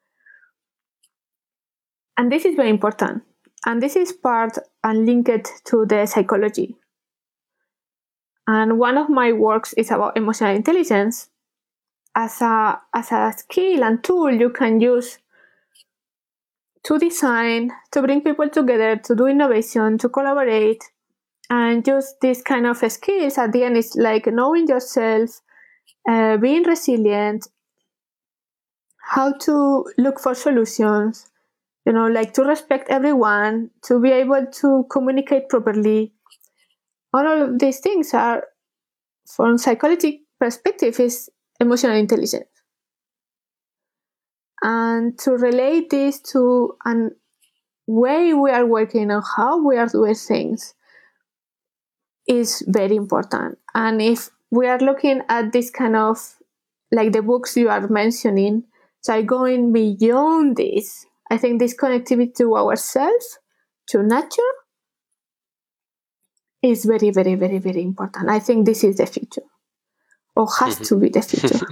And this is very important. And this is part and linked to the psychology. And one of my works is about emotional intelligence as a, as a skill and tool you can use to design, to bring people together, to do innovation, to collaborate, and use these kind of skills. At the end, it's like knowing yourself, uh, being resilient, how to look for solutions, you know, like to respect everyone, to be able to communicate properly. All of these things are, from psychology perspective, is emotional intelligence. And to relate this to an way we are working and how we are doing things is very important. And if we are looking at this kind of, like the books you are mentioning, so going beyond this, I think this connectivity to ourselves, to nature, is very, very, very, very important. I think this is the future, or has Mm-hmm. to be the future.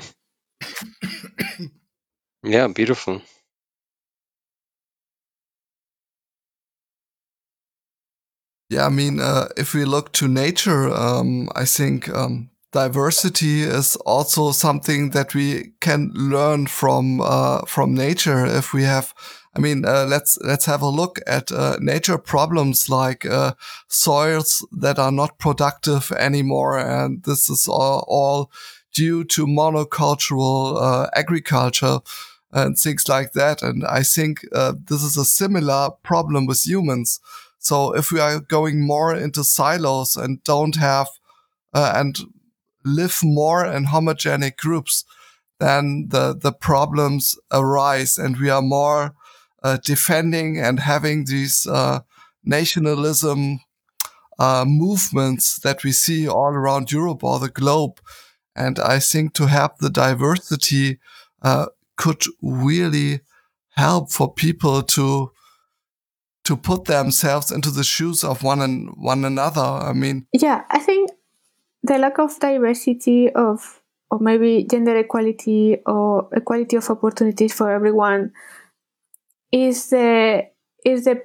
Yeah, beautiful. Yeah, I mean, uh, if we look to nature, um, I think um, diversity is also something that we can learn from uh, from nature. If we have, I mean, uh, let's let's have a look at uh, nature problems like uh, soils that are not productive anymore, and this is all, all due to monocultural uh, agriculture and things like that. And I think uh, this is a similar problem with humans. So if we are going more into silos and don't have uh, and live more in homogenic groups, then the the problems arise, and we are more uh, defending and having these uh, nationalism uh, movements that we see all around Europe or the globe. And I think to have the diversity uh, could really help for people to to put themselves into the shoes of one and one another. I mean, Yeah, I think the lack of diversity of, or maybe gender equality or equality of opportunities for everyone is the is the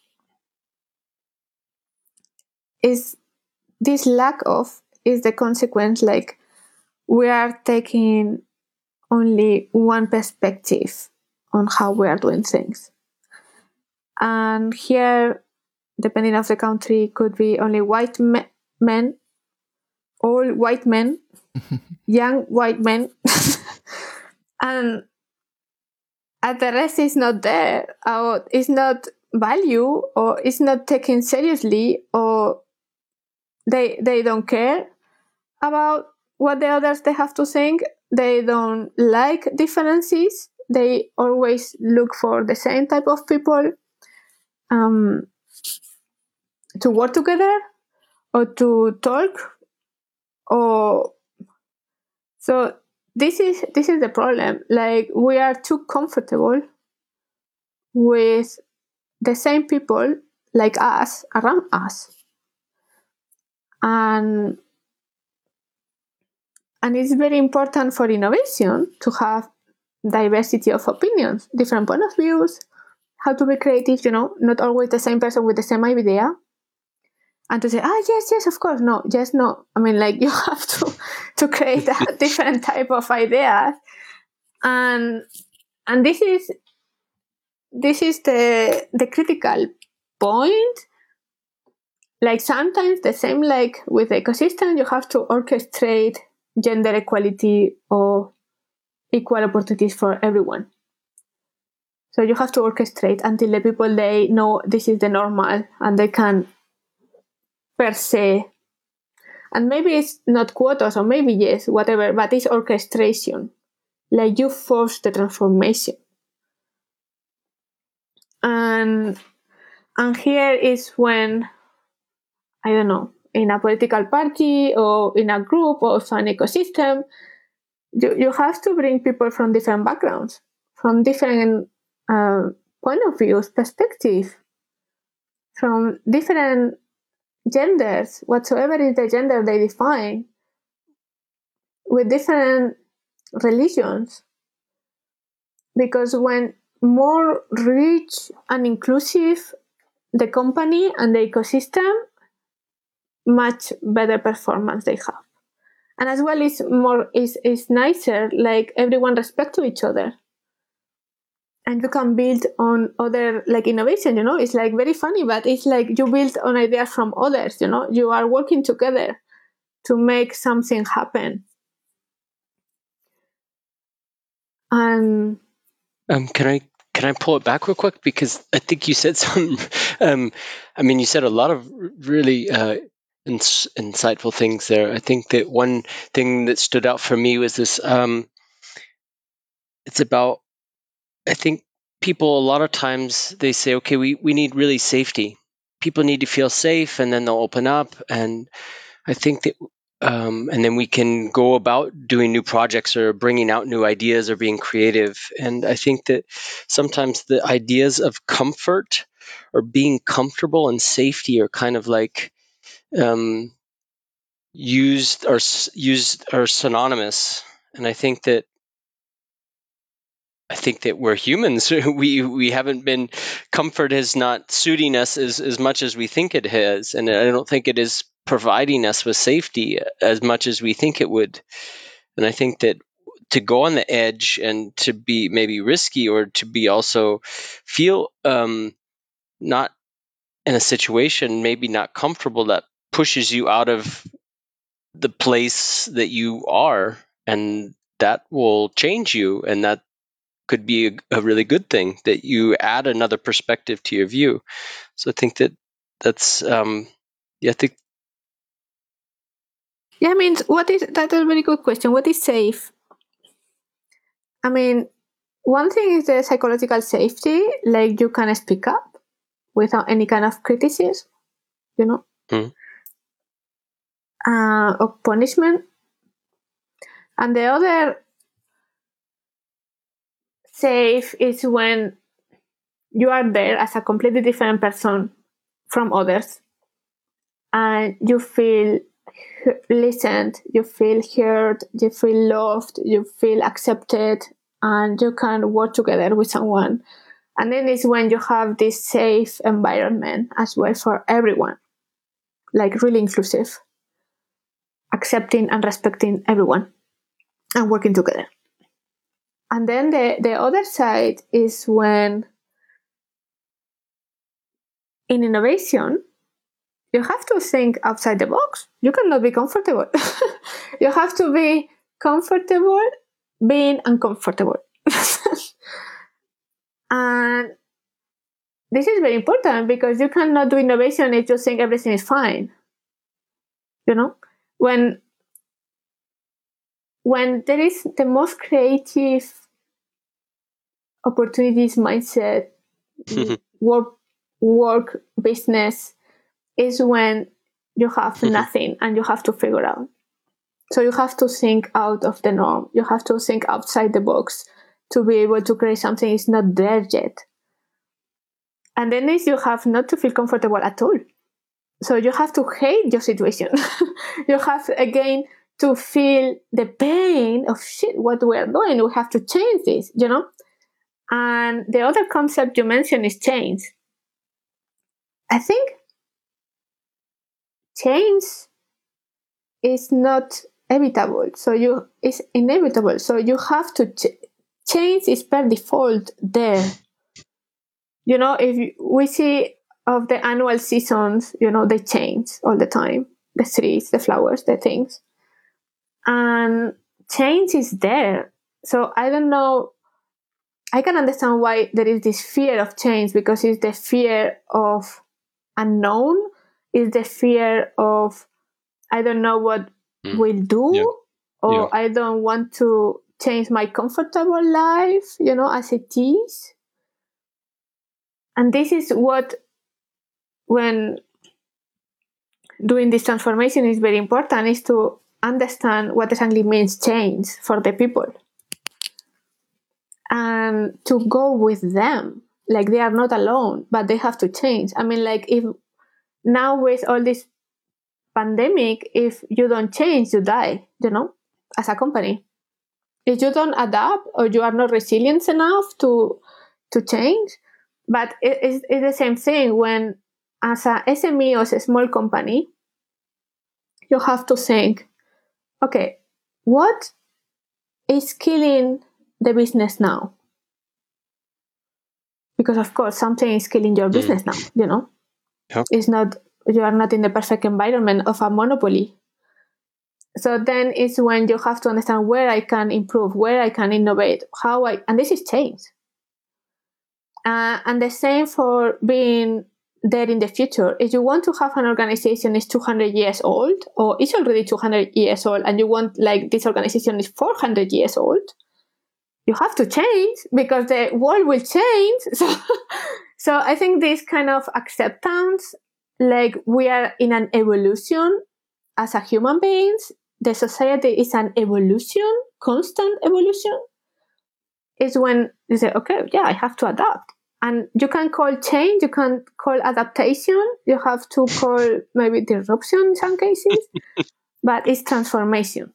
is this lack of is the consequence. Like we are taking only one perspective on how we are doing things, and here, depending of the country, could be only white me- men, all white men, young white men, and and the rest is not there, or is not value, or is not taken seriously, or they they don't care about what the others they have to think. They don't like differences. They always look for the same type of people um, to work together or to talk. Or so this is this is the problem. Like we are too comfortable with the same people like us around us, and and it's very important for innovation to have diversity of opinions, different point of views, how to be creative, you know, not always the same person with the same idea. And to say, ah, yes, yes, of course, no, yes, no. I mean, like you have to to create a different type of ideas, and and this is this is the the critical point. Like sometimes the same like with the ecosystem, you have to orchestrate gender equality or equal opportunities for everyone. So you have to orchestrate until the people, they know this is the normal and they can per se. And maybe it's not quotas, or maybe yes, whatever, but it's orchestration. Like you force the transformation. And and here is when, I don't know, in a political party or in a group or an ecosystem, you, you have to bring people from different backgrounds, from different uh, point of views, perspective, from different genders, whatsoever is the gender they define, with different religions. Because when more rich and inclusive the company and the ecosystem, much better performance they have. And as well, it's more, is is nicer, like everyone respect to each other. And you can build on other, like innovation, you know, it's like very funny, but it's like you build on ideas from others, you know, you are working together to make something happen. And um, can I can I pull it back real quick, because I think you said some. Um, I mean, you said a lot of really uh, ins- insightful things there. I think that one thing that stood out for me was this. Um, it's about. I think people a lot of times they say, okay, we we need really safety. People need to feel safe, and then they'll open up. And I think that. Um, and then we can go about doing new projects or bringing out new ideas or being creative. And I think that sometimes the ideas of comfort or being comfortable and safety are kind of like um, used or used or synonymous. And I think that I think that we're humans. We we haven't been comfort is not suiting us as, as much as we think it has, and I don't think it is providing us with safety as much as we think it would. And I think that to go on the edge and to be maybe risky, or to be also feel um, not in a situation maybe not comfortable, that pushes you out of the place that you are, and that will change you, and that could be a, a really good thing, that you add another perspective to your view. So I think that that's um yeah I think yeah, I mean, what is, that's a very good question. What is safe? I mean, one thing is the psychological safety, like you can speak up without any kind of criticism, you know, mm. uh, or punishment. And the other safe is when you are there as a completely different person from others, and you feel listened, you feel heard, you feel loved, you feel accepted, and you can work together with someone. And then it's when you have this safe environment as well for everyone, like really inclusive, accepting and respecting everyone and working together. And then the, the other side is when in innovation, you have to think outside the box. You cannot be comfortable. You have to be comfortable being uncomfortable. And this is very important, because you cannot do innovation if you think everything is fine. You know, when when there is the most creative opportunities mindset, work, work, business, is when you have nothing and you have to figure out. So you have to think out of the norm. You have to think outside the box to be able to create something is not there yet. And then is you have not to feel comfortable at all. So you have to hate your situation. You have, again, to feel the pain of shit, what we're doing. We have to change this, you know? And the other concept you mentioned is change. I think change is not evitable. So you, it's inevitable. So you have to, ch- change is per default there. You know, if you, we see of the annual seasons, you know, they change all the time. The trees, the flowers, the things. And change is there. So I don't know I can understand why there is this fear of change, because it's the fear of unknown, it's the fear of I don't know what Mm. we'll do, Yeah. or Yeah. I don't want to change my comfortable life, you know, as it is. And this is what, when doing this transformation, is very important, is to understand what exactly means change for the people, and to go with them. Like, they are not alone, but they have to change. I mean, like, if now with all this pandemic, if you don't change, you die, you know, as a company. If you don't adapt, or you are not resilient enough to to change. But it, it's, it's the same thing when, as a S M E or a small company, you have to think, okay, what is killing the business now? Because of course something is killing your business mm. now, you know. Yep. It's not, you are not in the perfect environment of a monopoly. So then it's when you have to understand where I can improve, where I can innovate, how I, and this is change. Uh, and the same for being there in the future. If you want to have an organization is two hundred years old, or it's already two hundred years old, and you want, like, this organization is four hundred years old, you have to change, because the world will change. So, so I think this kind of acceptance, like, we are in an evolution as a human beings, the society is an evolution, constant evolution, is when you say, okay, yeah, I have to adapt. And you can call change, you can call adaptation, you have to call maybe disruption in some cases, but it's transformation.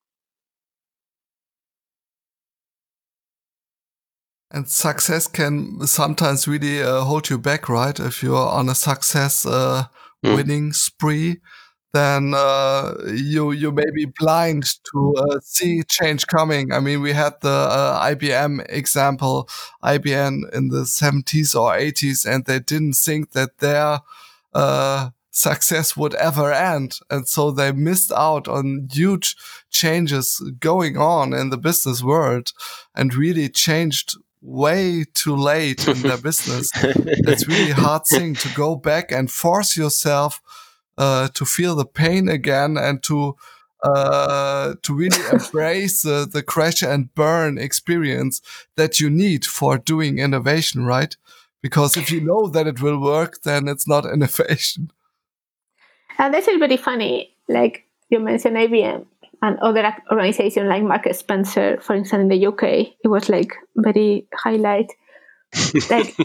And success can sometimes really uh, hold you back, right? If you're on a success uh, mm. winning spree, then uh, you you may be blind to uh, see change coming. I mean, we had the uh, I B M example, I B M in the seventies or eighties, and they didn't think that their uh, success would ever end. And so they missed out on huge changes going on in the business world, and really changed way too late in their business. It's really a hard thing to go back and force yourself uh, to feel the pain again, and to uh, to really embrace the, the crash and burn experience that you need for doing innovation, right? Because if you know that it will work, then it's not innovation. And this is very funny. Like, you mentioned I B M and other organizations like Marks Spencer, for instance, in the U K, it was like very highlight. Like,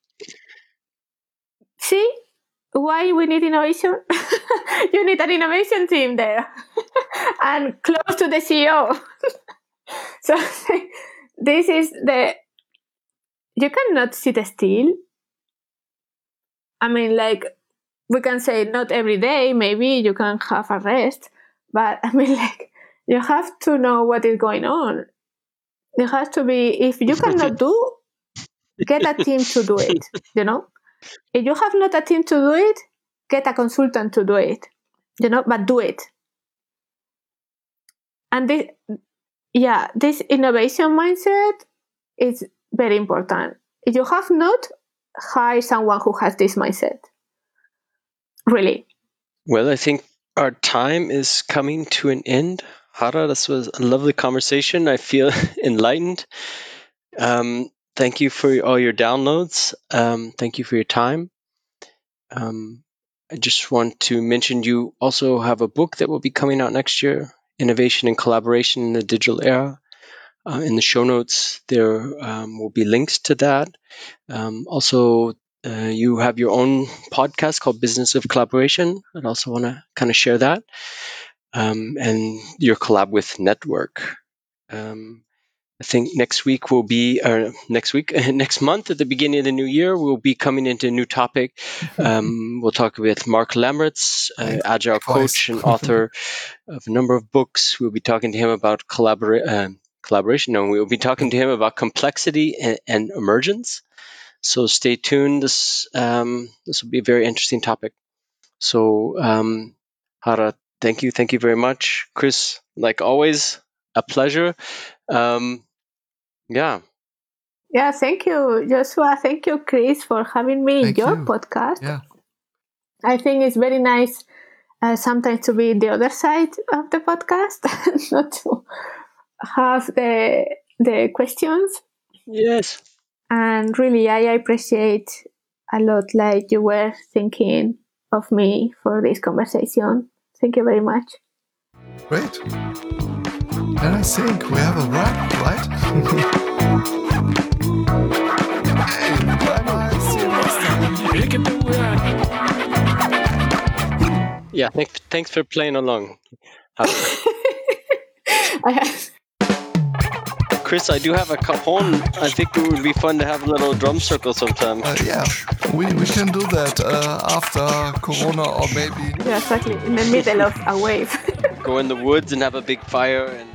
see why we need innovation? You need an innovation team there and close to the C E O. So this is the, you cannot sit still. I mean, like, we can say not every day, maybe you can have a rest, but I mean, like, you have to know what is going on. It has to be, if you cannot do, get a team to do it, you know? If you have not a team to do it, get a consultant to do it, you know, but do it. And this, yeah, this innovation mindset is very important. If you have not, hire someone who has this mindset. Really. Well, I think our time is coming to an end. Hara, this was a lovely conversation. I feel enlightened. Um, thank you for all your downloads. Um, thank you for your time. Um, I just want to mention you also have a book that will be coming out next year, Innovation and Collaboration in the Digital Era. Uh, in the show notes, there um, will be links to that. Um, also, uh, you have your own podcast called Business of Collaboration. I'd also want to kind of share that. Um, and your collab with Network. Um, I think next week will be, or next week, next month at the beginning of the new year, we'll be coming into a new topic. Um, we'll talk with Mark Lammerts, uh, agile coach and author of a number of books. We'll be talking to him about collabora- uh, collaboration. No, we'll be talking to him about complexity and, and emergence. So stay tuned. This um, this will be a very interesting topic. So, um, Hara, thank you, thank you very much, Chris. Like always, a pleasure. Um, yeah. Yeah, thank you, Joshua. Thank you, Chris, for having me Thank in your you. podcast. Yeah. I think it's very nice uh, sometimes to be the other side of the podcast, not to have the the questions. Yes. And really, I appreciate a lot like you were thinking of me for this conversation. Thank you very much. Great. And I think we have a wrap, right? Hey, bye-bye. See you next time. Yeah, th- thanks for playing along. I have... Chris, I do have a cajon. I think it would be fun to have a little drum circle sometime. Uh, yeah, we, we can do that uh, after Corona or maybe... Yeah, exactly, in the middle of a wave. Go in the woods and have a big fire and